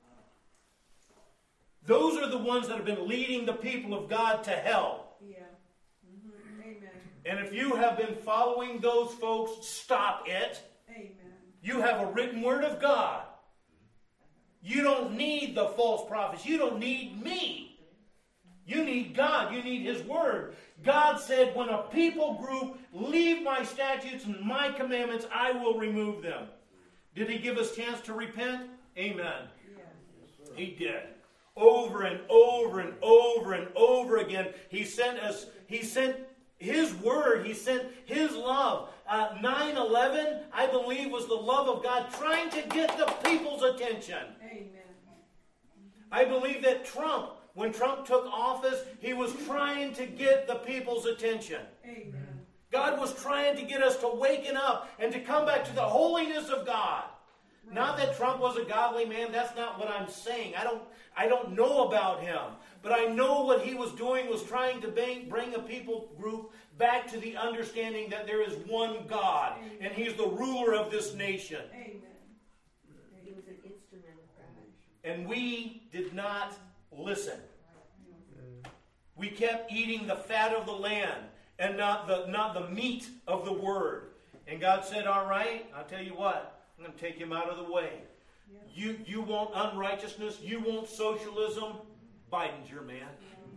Those are the ones that have been leading the people of God to hell. Yeah. Mm-hmm. Amen. And if you have been following those folks, stop it. Amen. You have a written word of God. You don't need the false prophets. You don't need me. You need God. You need His word. God said, when a people group leave my statutes and my commandments, I will remove them. Did He give us a chance to repent? Amen. Yeah. He did. Over and over and over and over again, He sent us, He sent His word, He sent His love. Uh, nine eleven, I believe, was the love of God trying to get the people's attention. Amen. I believe that Trump, when Trump took office, he was trying to get the people's attention. Amen. God was trying to get us to waken up and to come back to the holiness of God. Not that Trump was a godly man. That's not what I'm saying. I don't, I don't know about him. But I know what he was doing was trying to bring, bring a people group back to the understanding that there is one God, and he's the ruler of this nation. Amen. He was an instrument of God. And we did not listen. We kept eating the fat of the land and not the, not the meat of the word. And God said, all right, I'll tell you what, I'm going to take him out of the way. You, you want unrighteousness, you want socialism, Biden's your man.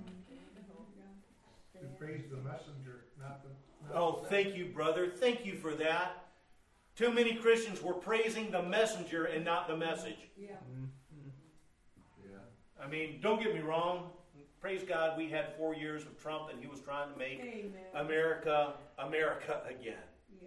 You praise the messenger, not the. Not Oh, the thank you, brother. Thank you for that. Too many Christians were praising the messenger and not the message. Yeah. Yeah. I mean, don't get me wrong. Praise God, we had four years of Trump, and he was trying to make Amen. America, America again. Yes.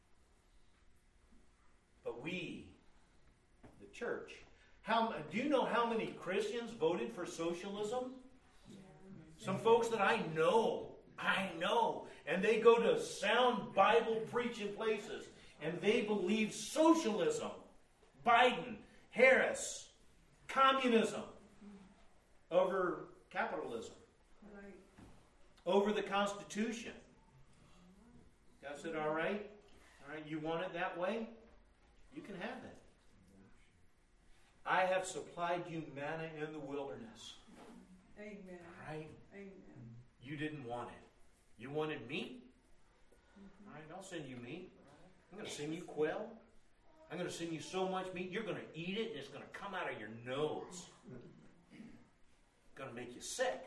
But we, the church, how do you know how many Christians voted for socialism? Some folks that I know, I know, and they go to sound Bible preaching places, and they believe socialism, Biden, Harris, communism over capitalism, Right. over the Constitution. God said, all right, all right, you want it that way? You can have it. I have supplied you manna in the wilderness. Amen. Right? Amen. You didn't want it. You wanted meat? All right, I'll send you meat. I'm going to send you quail. I'm going to send you so much meat, you're going to eat it, and it's going to come out of your nose. It's going to make you sick.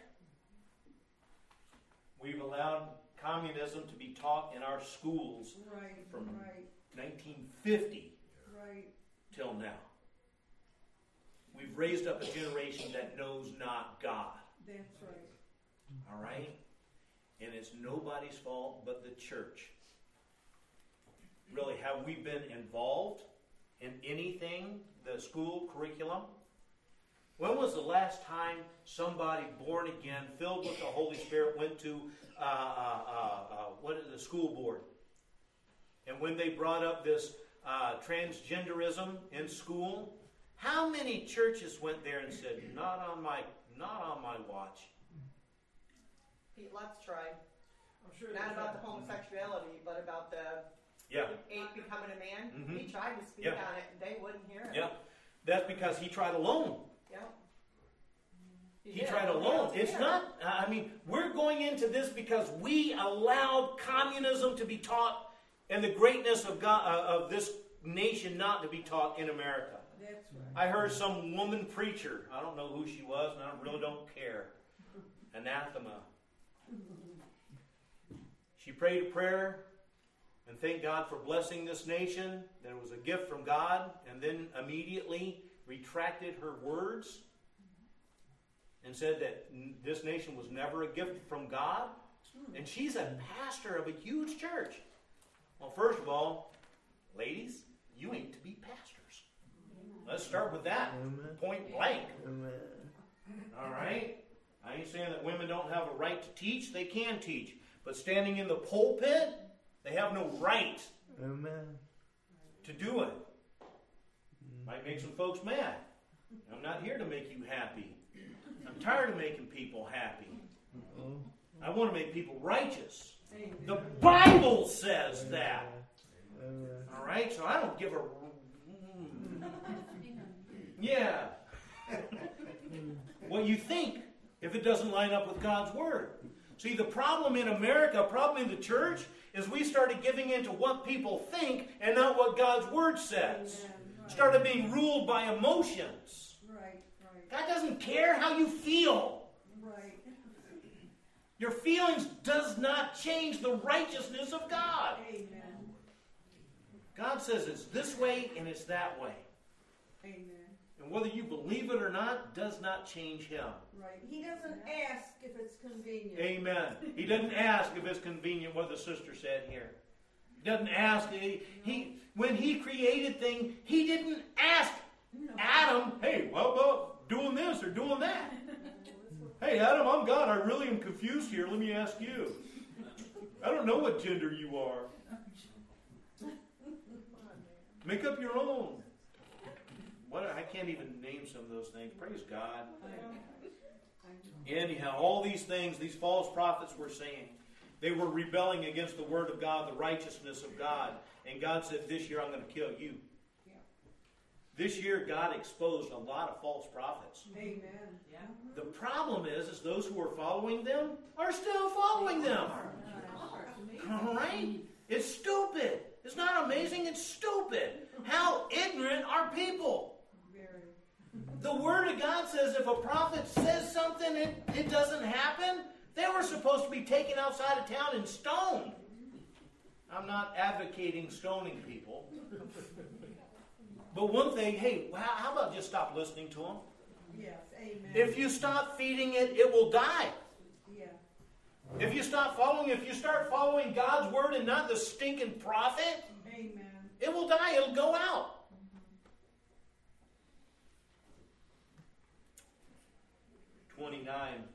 We've allowed communism to be taught in our schools Right. from Right. nineteen fifty Right. till now. We've raised up a generation that knows not God. That's right. All right? And it's nobody's fault but the church. Really, have we been involved in anything, the school curriculum? When was the last time somebody born again, filled with the Holy Spirit, went to uh, uh, uh, uh, what is the school board? And when they brought up this uh, transgenderism in school, how many churches went there and said, "Not on my, not on my watch"? Pete Lutz tried. I'm sure Not there's about a- the homosexuality, but about the Yeah, eight becoming a man. Mhm. He tried to speak Yeah. on it, and they wouldn't hear it. yeah. That's because he tried alone. Yeah. He did. tried Nobody alone. else It's did. not, I mean, we're going into this because we allowed communism to be taught and the greatness of God, uh, of this nation not to be taught in America. That's right. I heard some woman preacher, I don't know who she was, and I really don't care. Anathema. She prayed a prayer and thanked God for blessing this nation. That it was a gift from God, and then immediately retracted her words and said that n- this nation was never a gift from God. And she's a pastor of a huge church. Well, first of all, ladies, you ain't to be pastors. Let's start with that, point blank. All right? I ain't saying that women don't have a right to teach. They can teach. But standing in the pulpit, they have no right to do it. Might make some folks mad. I'm not here to make you happy. I'm tired of making people happy. I want to make people righteous. Amen. The Bible says that. All right? So I don't give a... Yeah. What you think if it doesn't line up with God's Word. See, the problem in America, problem in the church, is we started giving in to what people think and not what God's Word says. Amen. Right. Started being ruled by emotions. Right. Right. God doesn't care how you feel. Right. Your feelings does not change the righteousness of God. Amen. God says it's this way and it's that way. Amen. And whether you believe it or not does not change Him. Right. He doesn't ask if it's convenient. Amen. He doesn't ask if it's convenient, what the sister said here. He doesn't ask. He, he when He created things, He didn't ask No. Adam, hey, what about doing this or doing that? Hey, Adam, I'm God. I really am confused here. Let me ask you. I don't know what gender you are. Make up your own. What I can't even name some of those things. Praise God. I- I- Anyhow, all these things, these false prophets were saying, they were rebelling against the word of God, the righteousness of God. And God said, this year I'm going to kill you. Yeah. This year God exposed a lot of false prophets. Amen. Yeah. The problem is, is those who are following them are still following them. All right? It's stupid. It's not amazing, it's stupid. How ignorant are people? Very. The Word of God says if a prophet says something, it, it doesn't happen. They were supposed to be taken outside of town and stoned. I'm not advocating stoning people. But one thing, hey, how, how about just stop listening to them? Yes. Amen. If you stop feeding it, it will die. Yeah. If you stop following, if you start following God's Word and not the stinking prophet, Amen. it will die. It'll go out. twenty-nine.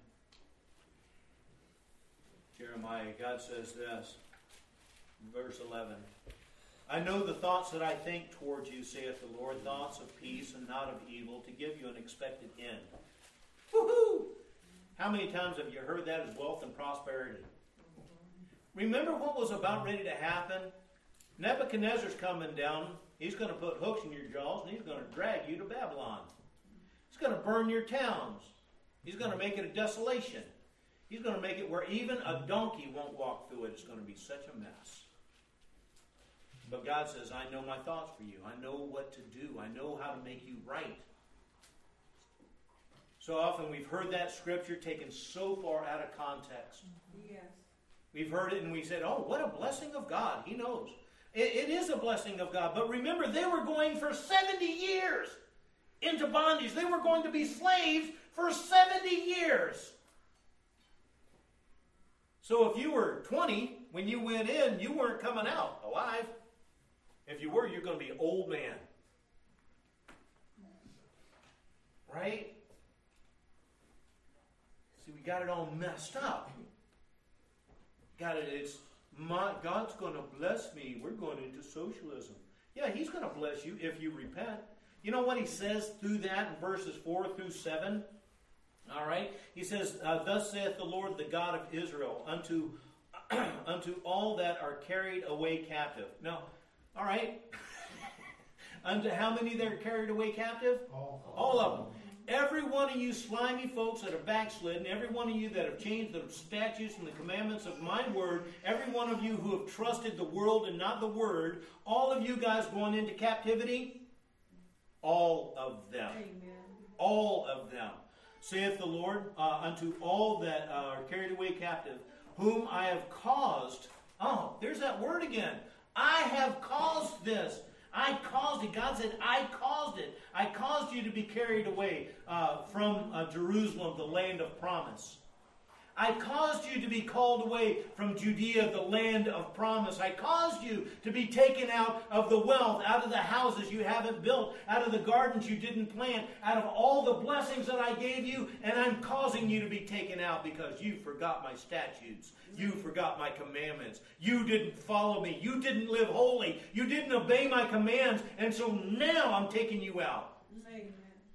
Jeremiah, God says this, verse eleven. I know the thoughts that I think towards you, saith the Lord, thoughts of peace and not of evil, to give you an expected end. Woohoo! How many times have you heard that as wealth and prosperity? Remember what was about ready to happen? Nebuchadnezzar's coming down. He's going to put hooks in your jaws and he's going to drag you to Babylon. He's going to burn your towns. He's going to make it a desolation. He's going to make it where even a donkey won't walk through it. It's going to be such a mess. But God says, I know my thoughts for you. I know what to do. I know how to make you right. So often we've heard that scripture taken so far out of context. Yes. We've heard it and we said, oh, what a blessing of God. He knows. It, it is a blessing of God. But remember, they were going for seventy years into bondage. They were going to be slaves for seventy years. So if you were twenty, when you went in, you weren't coming out alive. If you were, you're going to be an old man. Right? See, we got it all messed up. Got it, it's, my, God's going to bless me. We're going into socialism. Yeah, He's going to bless you if you repent. You know what He says through that in verses four through seven? All right? He says, uh, thus saith the Lord, the God of Israel, unto, unto all that are carried away captive. Now, all right. Unto how many that are carried away captive? All. All of them. Every one of you slimy folks that have backslidden, every one of you that have changed the statutes and the commandments of my word, every one of you who have trusted the world and not the word, all of you guys going into captivity, all of them. Amen. All of them. Saith the Lord, uh, unto all that uh, are carried away captive, whom I have caused. Oh, there's that word again. I have caused this. I caused it. God said, I caused it. I caused you to be carried away uh, from uh, Jerusalem, the land of promise. I caused you to be called away from Judea, the land of promise. I caused you to be taken out of the wealth, out of the houses you haven't built, out of the gardens you didn't plant, out of all the blessings that I gave you, and I'm causing you to be taken out because you forgot my statutes. You forgot my commandments. You didn't follow me. You didn't live holy. You didn't obey my commands, and so now I'm taking you out. Amen.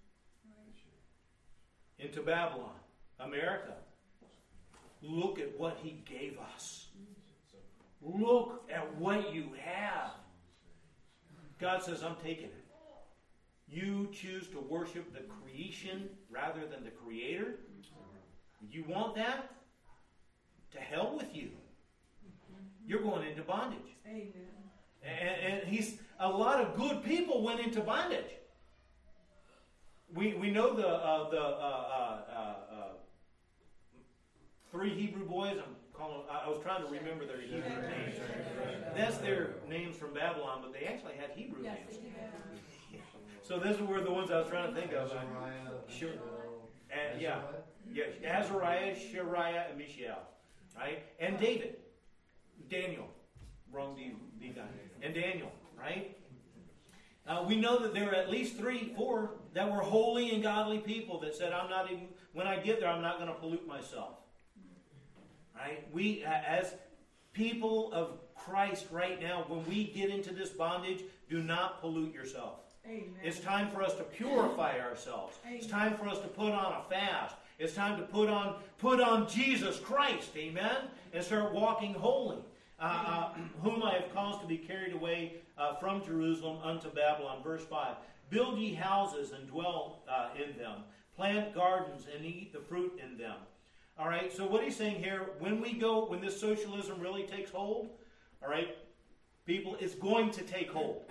Into Babylon, America. Look at what He gave us. Look at what you have. God says, I'm taking it. You choose to worship the creation rather than the Creator. You want that? To hell with you. You're going into bondage. Amen. And, and he's a lot of good people went into bondage. We we know the uh, the uh, uh, uh, three Hebrew boys. I'm calling. I was trying to remember their Hebrew names. That's their names from Babylon, but they actually had Hebrew Yes, names. they did. So these were the ones I was trying to think of. Sure. And yeah, yeah, Azariah, Shariah, and Mishael, right? And David, Daniel, wrong D, D guy, and Daniel, right? Uh, we know that there were at least three, four that were holy and godly people that said, "I'm not even. When I get there, I'm not going to pollute myself." Right? We, uh, as people of Christ, right now, when we get into this bondage, do not pollute yourself. Amen. It's time for us to purify ourselves. Amen. It's time for us to put on a fast. It's time to put on put on Jesus Christ, amen, and start walking holy. Uh, uh, whom I have caused to be carried away uh, from Jerusalem unto Babylon. Verse five. Build ye houses and dwell uh, in them. Plant gardens and eat the fruit in them. All right, so what he's saying here, when we go, when this socialism really takes hold, all right, people, it's going to take hold.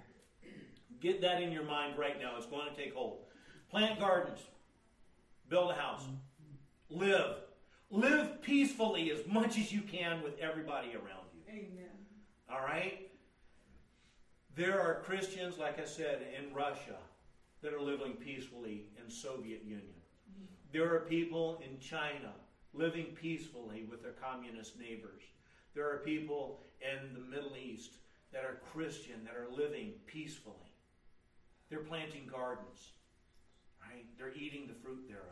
Get that in your mind right now. It's going to take hold. Plant gardens. Build a house. Live. Live peacefully as much as you can with everybody around you. Amen. All right? There are Christians, like I said, in Russia that are living peacefully in Soviet Union. There are people in China living peacefully with their communist neighbors. There are people in the Middle East that are Christian, that are living peacefully. They're planting gardens, right? They're eating the fruit thereof.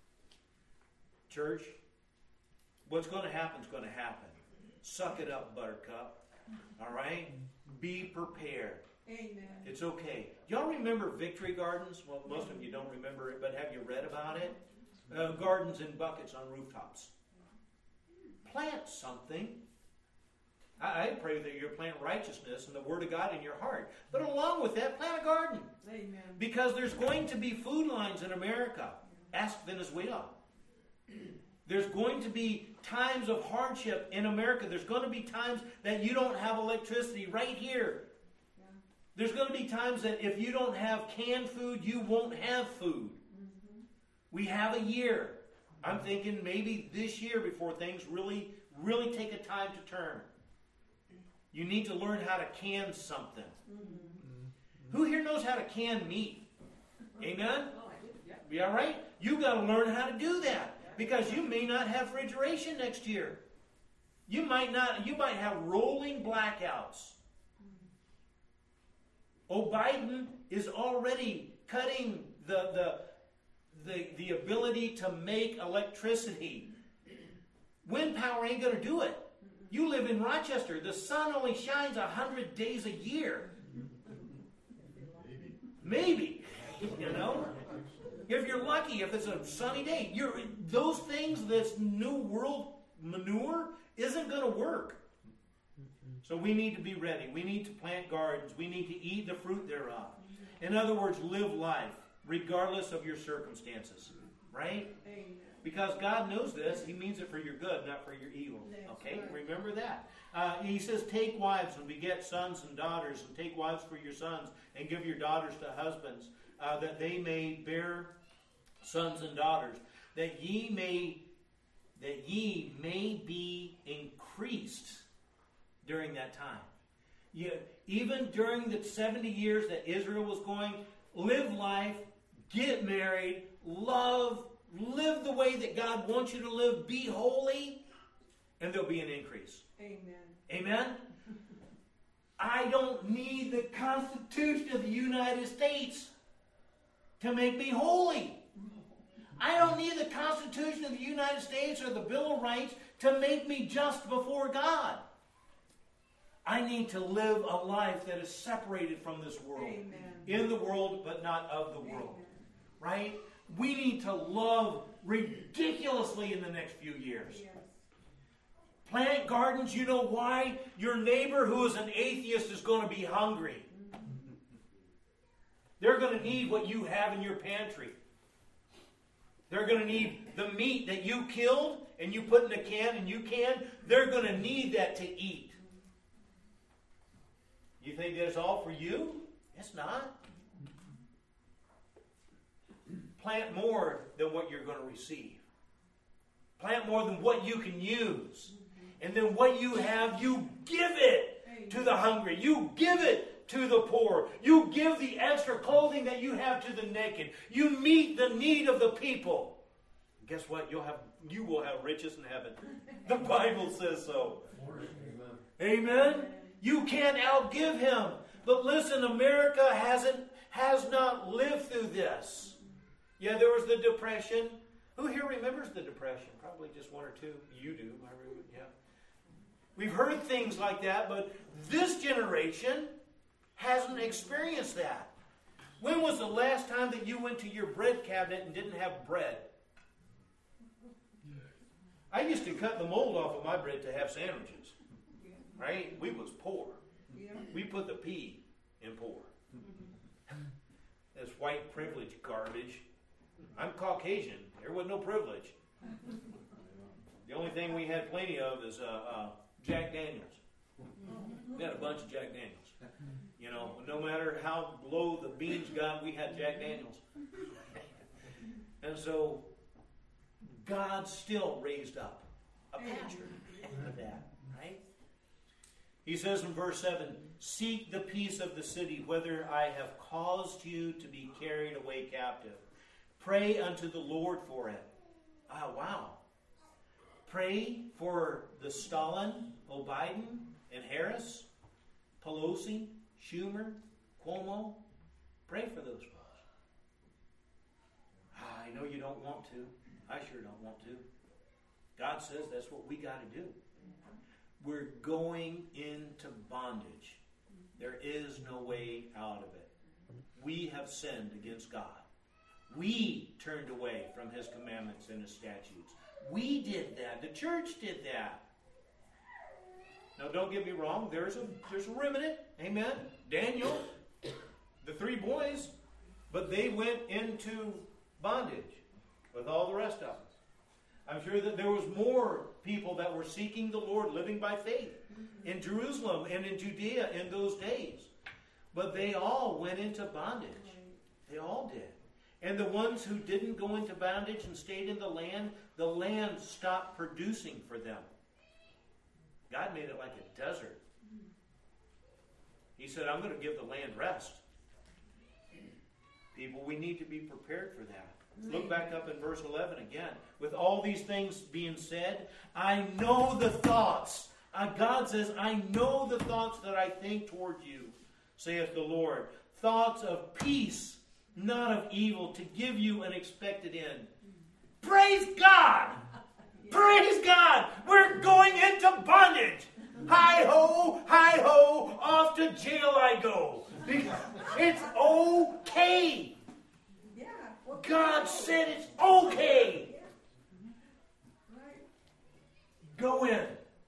Church, what's going to happen is going to happen. Suck it up, buttercup. All right? Be prepared. Amen. It's okay. Y'all remember Victory Gardens? Well, most of you don't remember it, but have you read about it? Uh, gardens in buckets on rooftops. Plant something. I, I pray that you plant righteousness and the Word of God in your heart. But along with that, plant a garden. Amen. Because there's going to be food lines in America. Ask Venezuela. There's going to be times of hardship in America. There's going to be times that you don't have electricity right here. Yeah. There's going to be times that if you don't have canned food, you won't have food. Mm-hmm. We have a year. I'm thinking maybe this year before things really, really take a time to turn. You need to learn how to can something. Mm-hmm. Who here knows how to can meat? Amen? Oh, I do. Yeah. Be all right? You got to learn how to do that. Because you may not have refrigeration next year. You might not. You might have rolling blackouts. Oh, Biden is already cutting the the the, the ability to make electricity. Wind power ain't going to do it. You live in Rochester. The sun only shines a hundred days a year. Maybe. You know? If you're lucky, if it's a sunny day, you're, those things, this new world manure, isn't going to work. So we need to be ready. We need to plant gardens. We need to eat the fruit thereof. In other words, live life, regardless of your circumstances. Right? Amen. Because God knows this. He means it for your good, not for your evil. That's Okay? right. Remember that. Uh, he says, take wives and beget sons and daughters, and take wives for your sons, and give your daughters to husbands, uh, that they may bear sons and daughters, that ye may that ye may be increased during that time. You, even during the seventy years that Israel was going, live life, get married, love, live the way that God wants you to live, be holy, and there'll be an increase. Amen. Amen? I don't need the Constitution of the United States to make me holy. I don't need the Constitution of the United States or the Bill of Rights to make me just before God. I need to live a life that is separated from this world. Amen. In the world, but not of the world. Amen. Right? We need to love ridiculously in the next few years. Yes. Plant gardens, you know why? Your neighbor who is an atheist is going to be hungry. They're going to need what you have in your pantry. They're going to need the meat that you killed and you put in a can and you can. They're going to need that to eat. You think that's all for you? It's not. Plant more than what you're going to receive. Plant more than what you can use. And then what you have, you give it to the hungry. You give it to the poor. You give the extra clothing that you have to the naked. You meet the need of the people. Guess what? You'll have, you will have riches in heaven. The Bible says so. Amen. Amen? You can't outgive him. But listen, America hasn't has not lived through this. Yeah, there was the Depression. Who here remembers the Depression? Probably just one or two. You do. I remember, yeah. We've heard things like that, but this generation hasn't experienced that. When was the last time that you went to your bread cabinet and didn't have bread? used to cut the mold off of my bread to have sandwiches. Right? We was poor. Yeah. We put the P in poor. This white privilege garbage. I'm Caucasian. There was no privilege. The only thing we had plenty of is uh, uh, Jack Daniels. We had a bunch of Jack Daniels. You know, no matter how low the beans got, we had Jack Daniels. And so, God still raised up a pastor for that, right? He says in verse seven, seek the peace of the city, whether I have caused you to be carried away captive. Pray unto the Lord for it. Ah, wow. Pray for the Stalin, O'Biden, and Harris, Pelosi, Schumer, Cuomo. Pray for those folks. Ah, I know you don't want to. I sure don't want to. God says that's what we got to do. We're going into bondage. There is no way out of it. We have sinned against God. We turned away from His commandments and His statutes. We did that. The church did that. Now, don't get me wrong. There's a there's a remnant. Amen. Daniel, the three boys, but they went into bondage with all the rest of them. I'm sure that there was more people that were seeking the Lord, living by faith in Jerusalem and in Judea in those days. But they all went into bondage. They all did. And the ones who didn't go into bondage and stayed in the land, the land stopped producing for them. God made it like a desert. He said, I'm going to give the land rest. People, we need to be prepared for that. Look back up in verse eleven again. With all these things being said, I know the thoughts. Uh, God says, I know the thoughts that I think toward you, saith the Lord. Thoughts of peace, not of evil, to give you an expected end. Praise God! Praise God! We're going into bondage. Hi-ho, hi-ho, off to jail I go. It's okay. God said it's okay. Go in.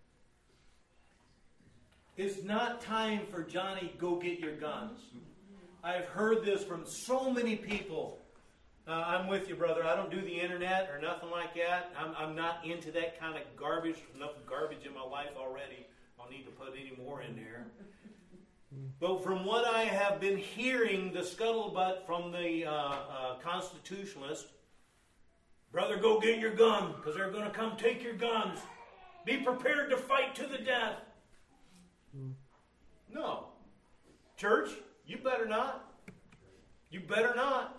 It's not time for Johnny, go get your guns. I've heard this from so many people. Uh, I'm with you, brother. I don't do the internet or nothing like that. I'm, I'm not into that kind of garbage. Enough garbage in my life already. I'll need to put any more in there. But from what I have been hearing, the scuttlebutt from the uh, uh, constitutionalists, brother, go get your gun, because they're going to come take your guns. Be prepared to fight to the death. No. Church, you better not. You better not.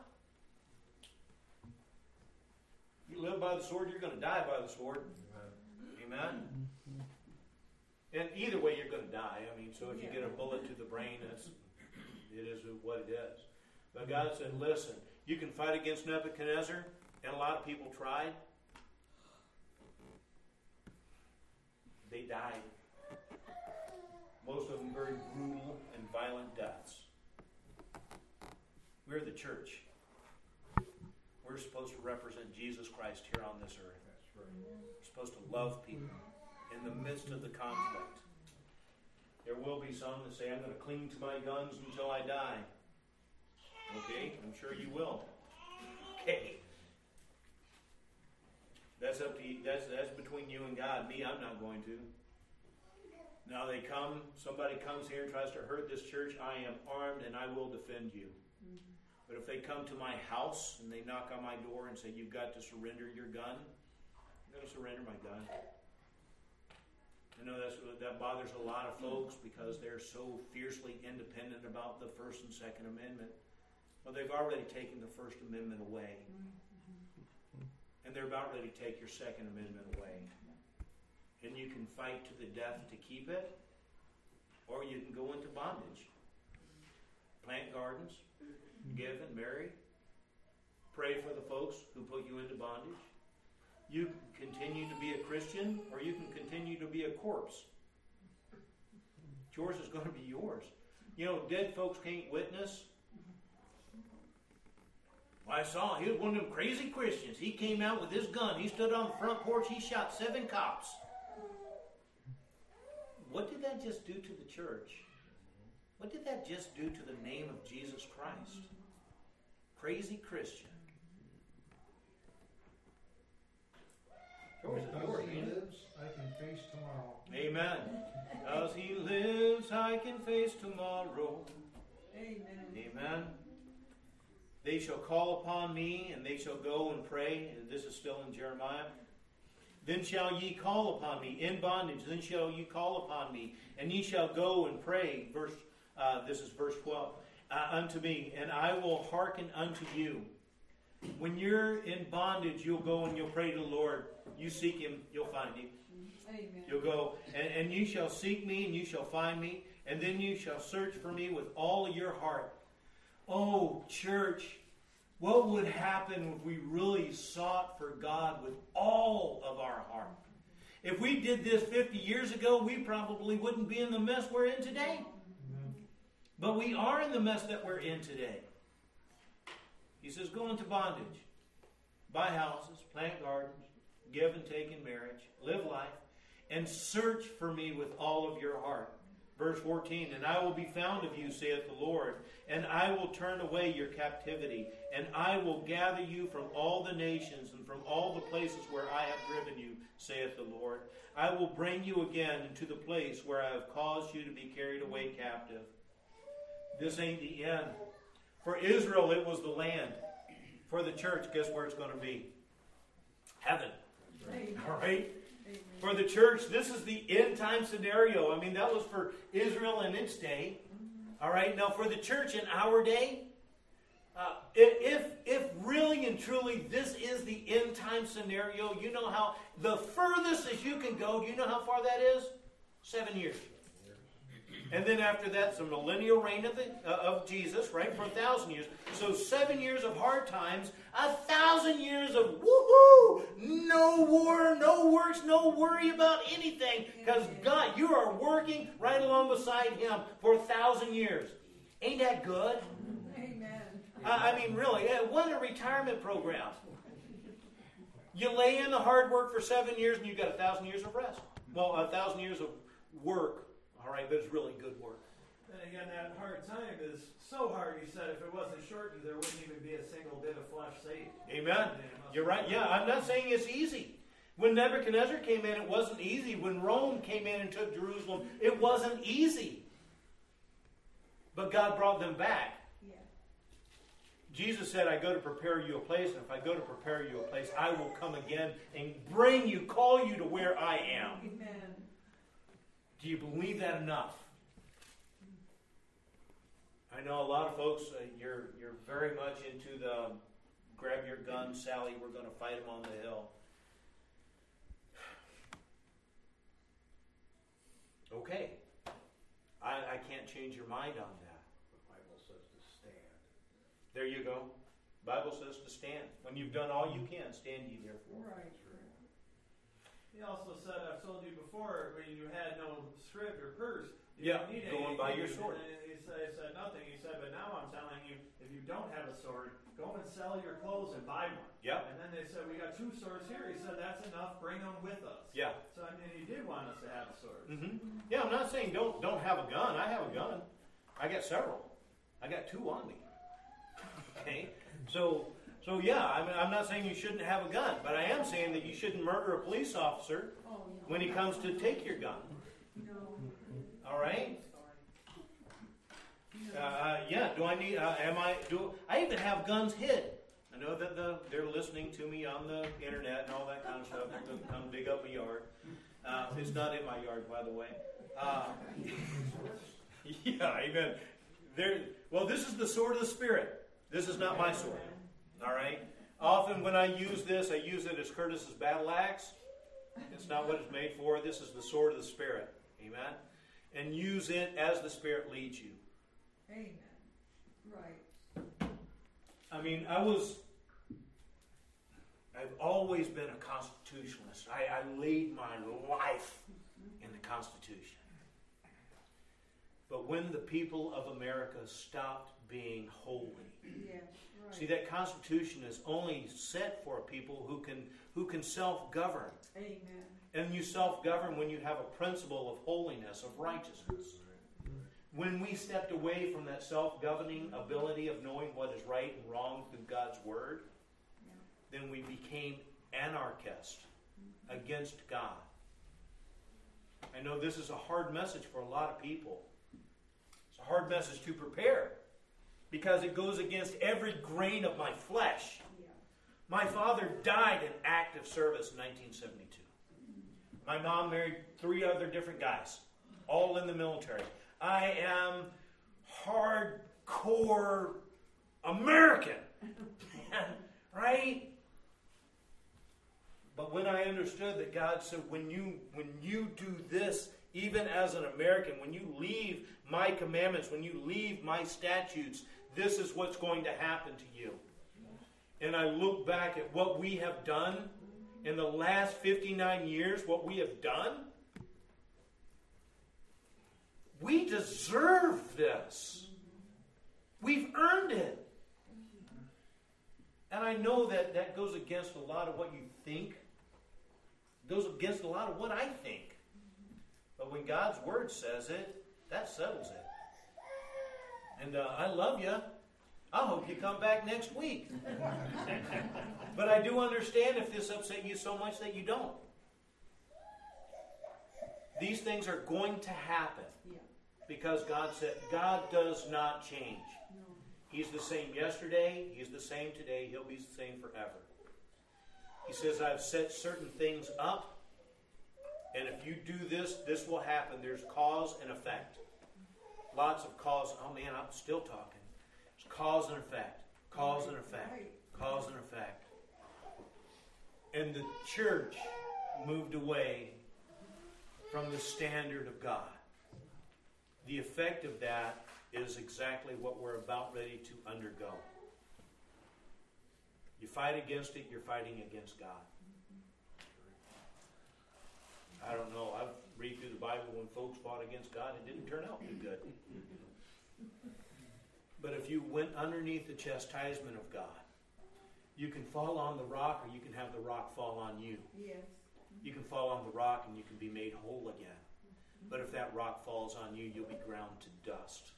You live by the sword, you're going to die by the sword. Amen. Amen. And either way, you're going to die. I mean, so if you get a bullet to the brain, that's, it is what it is. But God said, listen, you can fight against Nebuchadnezzar, and a lot of people tried. They died. Most of them very brutal and violent deaths. We're the church. We're supposed to represent Jesus Christ here on this earth. That's right. We're supposed to love people in the midst of the conflict. There will be some that say, I'm going to cling to my guns until I die. Okay, I'm sure you will. Okay. That's up to you. That's, that's between you and God. Me, I'm not going to. Now they come, somebody comes here and tries to hurt this church, I am armed and I will defend you. Mm-hmm. But if they come to my house and they knock on my door and say, you've got to surrender your gun, I'm going to surrender my gun. I know that's, that bothers a lot of folks because they're so fiercely independent about the First and Second Amendment. Well, they've already taken the First Amendment away. Mm-hmm. And they're about ready to take your Second Amendment away. And you can fight to the death to keep it, or you can go into bondage. Plant gardens, give and marry. Pray for the folks who put you into bondage. You can continue to be a Christian, or you can continue to be a corpse. Yours is going to be yours. You know, dead folks can't witness. Well, I saw he was one of them crazy Christians. He came out with his gun. He stood on the front porch. He shot seven cops. What did that just do to the church? What did that just do to the name of Jesus Christ? Crazy Christian. George, Because yours, he ain't it? lives, I can face tomorrow. Amen. As he lives, I can face tomorrow. Amen. Amen. They shall call upon me, and they shall go and pray. And this is still in Jeremiah. Then shall ye call upon me in bondage. Then shall ye call upon me, and ye shall go and pray. Verse. Uh, this is verse twelve. Uh, unto me, and I will hearken unto you. When you're in bondage, you'll go and you'll pray to the Lord. You seek Him, you'll find Him. Amen. You'll go, and, and you shall seek me, and you shall find me, and then you shall search for me with all your heart. Oh, church, what would happen if we really sought for God with all of our heart? If we did this fifty years ago, we probably wouldn't be in the mess we're in today. But we are in the mess that we're in today. He says, go into bondage, buy houses, plant gardens, give and take in marriage, live life, and search for me with all of your heart. Verse fourteen, and I will be found of you, saith the Lord, and I will turn away your captivity, and I will gather you from all the nations and from all the places where I have driven you, saith the Lord. I will bring you again into the place where I have caused you to be carried away captive. This ain't the end. For Israel, it was the land. For the church, guess where it's going to be? Heaven. Amen. All right? Amen. For the church, this is the end time scenario. I mean, that was for Israel in its day. All right? Now, for the church in our day, uh, if, if really and truly this is the end time scenario, you know how the furthest as you can go, do you know how far that is? Seven years. And then after that, it's the millennial reign of, the, uh, of Jesus, right, for a thousand years. So seven years of hard times, a thousand years of woohoo, no war, no works, no worry about anything, because God, you are working right along beside Him for a thousand years. Ain't that good? Amen. I, I mean, really, what a retirement program. You lay in the hard work for seven years, and you got a thousand years of rest. Well, a thousand years of work. All right, but it's really good work. Then again, that hard time is so hard, he said, if it wasn't shortened, there wouldn't even be a single bit of flesh saved. Amen. You're right. Yeah, I'm not saying it's easy. When Nebuchadnezzar came in, it wasn't easy. When Rome came in and took Jerusalem, it wasn't easy. But God brought them back. Yeah. Jesus said, I go to prepare you a place, and if I go to prepare you a place, I will come again and bring you, call you to where I am. Amen. Do you believe that enough? I know a lot of folks, uh, you're you're very much into the grab your gun, Sally, we're going to fight them on the hill. Okay. I, I can't change your mind on that. The Bible says to stand. There you go. Bible says to stand. When you've done all you can, stand ye therefore. Right. He also said, I've told you before, when you had no script or purse, Yeah, you didn't need going anything. by your sword. And he said, he said nothing. He said, but now I'm telling you, if you don't have a sword, go and sell your clothes and buy one. Yep. And then they said, we got two swords here. He said, that's enough. Bring them with us. Yeah. So I mean, he did want us to have a sword. Mm-hmm. Yeah, I'm not saying don't don't have a gun. I have a gun. I got several. I got two on me. Okay? So so yeah, I mean, I'm not saying you shouldn't have a gun, but I am saying that you shouldn't murder a police officer Oh, no. when he comes to take your gun. No. All right? Uh, uh, yeah. Do I need? Uh, am I? Do I even have guns hid? I know that the they're listening to me on the internet and all that kind of stuff. They're going to come dig up my yard. Uh, it's not in my yard, by the way. Uh, yeah, amen. There. Well, this is the sword of the Spirit. This is not my sword. All right. Often when I use this, I use it as Curtis's battle axe. It's not what it's made for. This is the sword of the Spirit. Amen. And use it as the Spirit leads you. Amen. Right. I mean, I was, I've always been a constitutionalist. I, I laid my life in the Constitution. but when the people of America stopped being holy. Yeah, right. See, that Constitution is only set for people who can who can self-govern. Amen. And you self-govern when you have a principle of holiness, of righteousness. When we stepped away from that self-governing ability of knowing what is right and wrong through God's Word, Yeah. then we became anarchists against God. I know this is a hard message for a lot of people. It's a hard message to prepare because it goes against every grain of my flesh. Yeah. My father died in active service in nineteen seventy-two. My mom married three other different guys, all in the military. I am hardcore American, right? But when I understood that God said, when you when you do this, even as an American, when you leave my commandments, when you leave my statutes, this is what's going to happen to you. And I look back at what we have done in the last fifty-nine years, what we have done. We deserve this. We've earned it. And I know that that goes against a lot of what you think. It goes against a lot of what I think. But when God's Word says it, that settles it. And uh, I love you. I hope you come back next week. But I do understand if this upset you so much that you don't. These things are going to happen. Yeah. Because God said, God does not change. No. He's the same yesterday. He's the same today. He'll be the same forever. He says, I've set certain things up. And if you do this, this will happen. There's cause and effect. Lots of cause. Oh man, I'm still talking. It's cause and effect. Cause and effect. Right. Cause and effect. And the church moved away from the standard of God. The effect of that is exactly what we're about ready to undergo. You fight against it, you're fighting against God. I don't know. I've read through the Bible when folks fought against God, it didn't turn out too good. But if you went underneath the chastisement of God, you can fall on the rock or you can have the rock fall on you. Yes. You can fall on the rock and you can be made whole again. But if that rock falls on you, you'll be ground to dust.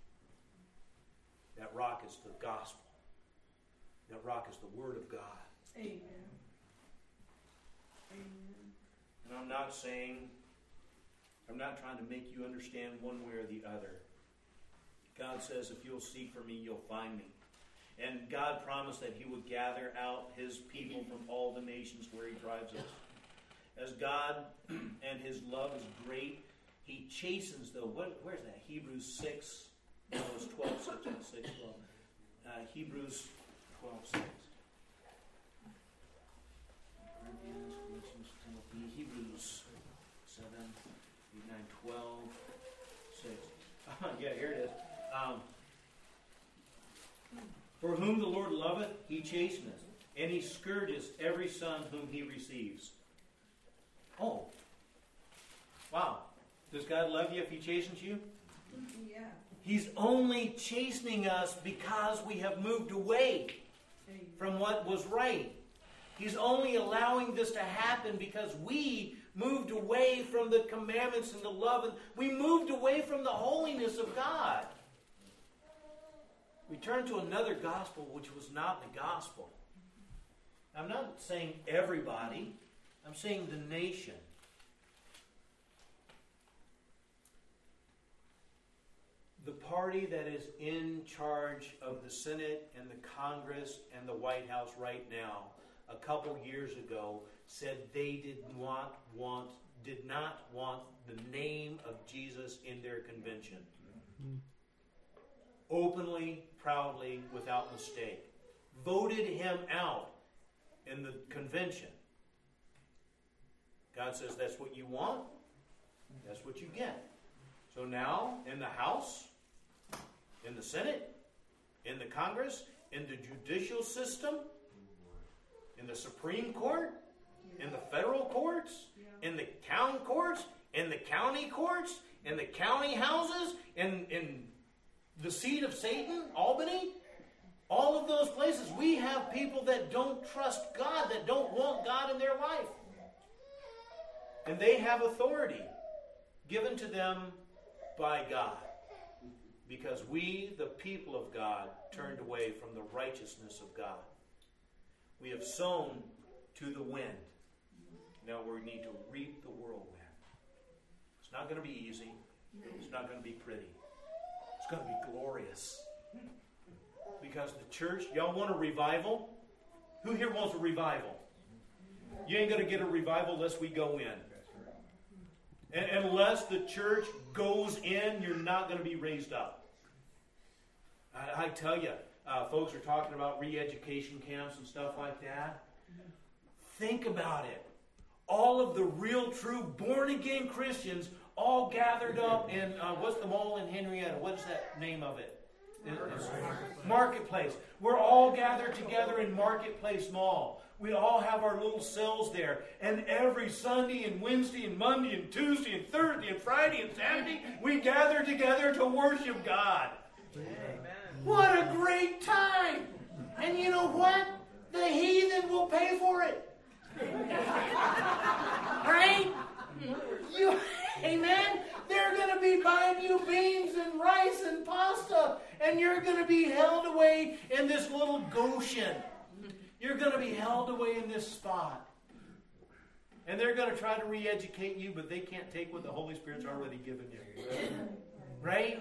That rock is the gospel. That rock is the Word of God. Amen. Amen. And I'm not saying, I'm not trying to make you understand one way or the other. God says, if you'll seek for me, you'll find me. And God promised that He would gather out His people from all the nations where He drives us. As God and His love is great, He chastens the, what, where's that? Hebrews six, no, it's twelve, six, six, twelve. Uh, Hebrews twelve, six. Corinthians, Galatians, Timothy, Hebrews seven, eight, nine, twelve, six. Yeah, here it is. Um, For whom the Lord loveth, He chasteneth, and He scourges every son whom He receives. Oh. Wow. Does God love you if He chastens you? Yeah. He's only chastening us because we have moved away Amen. from what was right. He's only allowing this to happen because we moved away from the commandments and the love. And we moved away from the holiness of God. We turned to another gospel which was not the gospel. I'm not saying everybody. I'm saying the nation. The party that is in charge of the Senate and the Congress and the White House right now, a couple years ago, said they did not want, did not want the name of Jesus in their convention. Mm-hmm. Openly, proudly, without mistake. Voted him out in the convention. God says, that's what you want, that's what you get. So now, in the House, in the Senate, in the Congress, in the judicial system, in the Supreme Court, in the federal courts, in the town courts, in the county courts, in the county houses, in the seat of Satan, Albany, all of those places, we have people that don't trust God, that don't want God in their life. And they have authority given to them by God. Because we, the people of God, turned away from the righteousness of God. We have sown to the wind. Now we need to reap the whirlwind. It's not going to be easy. It's not going to be pretty. It's going to be glorious. Because the church, y'all want a revival? Who here wants a revival? You ain't going to get a revival unless we go in. And unless the church goes in, you're not going to be raised up. I, I tell you, uh, folks are talking about re-education camps and stuff like that. Think about it. All of the real, true, born-again Christians all gathered up in, uh, what's the mall in Henrietta? What's that name of it? Marketplace. Marketplace. We're all gathered together in Marketplace Mall. We all have our little cells there. And every Sunday and Wednesday and Monday and Tuesday and Thursday and Friday and Saturday, we gather together to worship God. Amen. What a great time! And you know what? The heathen will pay for it. Right? You, amen? They're going to be buying you beans and rice and pasta, and you're going to be held away in this little Goshen. You're going to be held away in this spot. And they're going to try to re-educate you, but they can't take what the Holy Spirit's already given you. Right?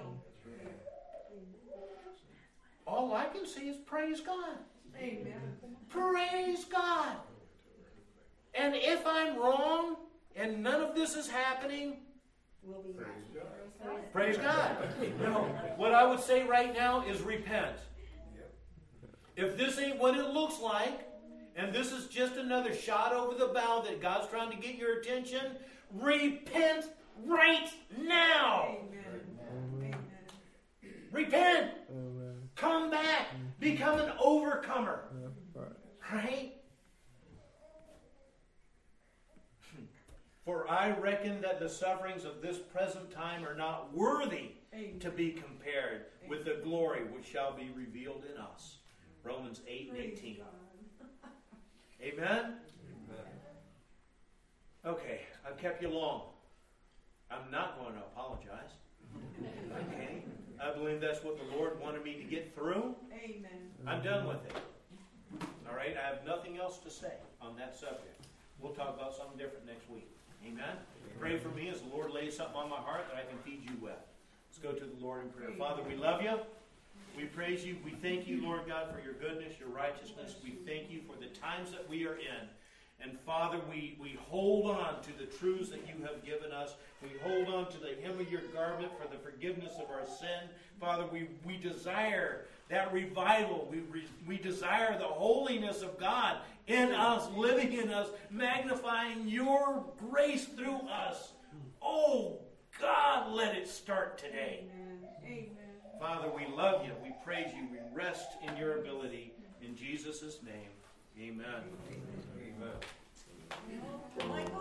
All I can see is praise God. Amen. Praise God. And if I'm wrong, and none of this is happening, Will be Praise God. praise God. No, what I would say right now is repent. If this ain't what it looks like, and this is just another shot over the bow that God's trying to get your attention, repent right now. Amen. Amen. Repent. Come back. Become an overcomer. Right? For I reckon that the sufferings of this present time are not worthy Amen. to be compared with the glory which shall be revealed in us. Romans eight and Praise eighteen. God. Amen? Okay, I've kept you long. I'm not going to apologize. Okay? I believe that's what the Lord wanted me to get through. Amen. I'm done with it. All right? I have nothing else to say on that subject. We'll talk about something different next week. Amen? Pray for me as the Lord lays something on my heart that I can feed you with. Let's go to the Lord in prayer. Father, we love you. We praise you. We thank you, Lord God, for your goodness, your righteousness. We thank you for the times that we are in. And Father, we, we hold on to the truths that you have given us. We hold on to the hem of your garment for the forgiveness of our sin. Father, we, we desire that revival. We, re, we desire the holiness of God in us, living in us, magnifying your grace through us. Oh, God, let it start today. Amen. Amen. Father, we love you. We praise you. We rest in your ability. In Jesus' name, amen. Amen. Michael?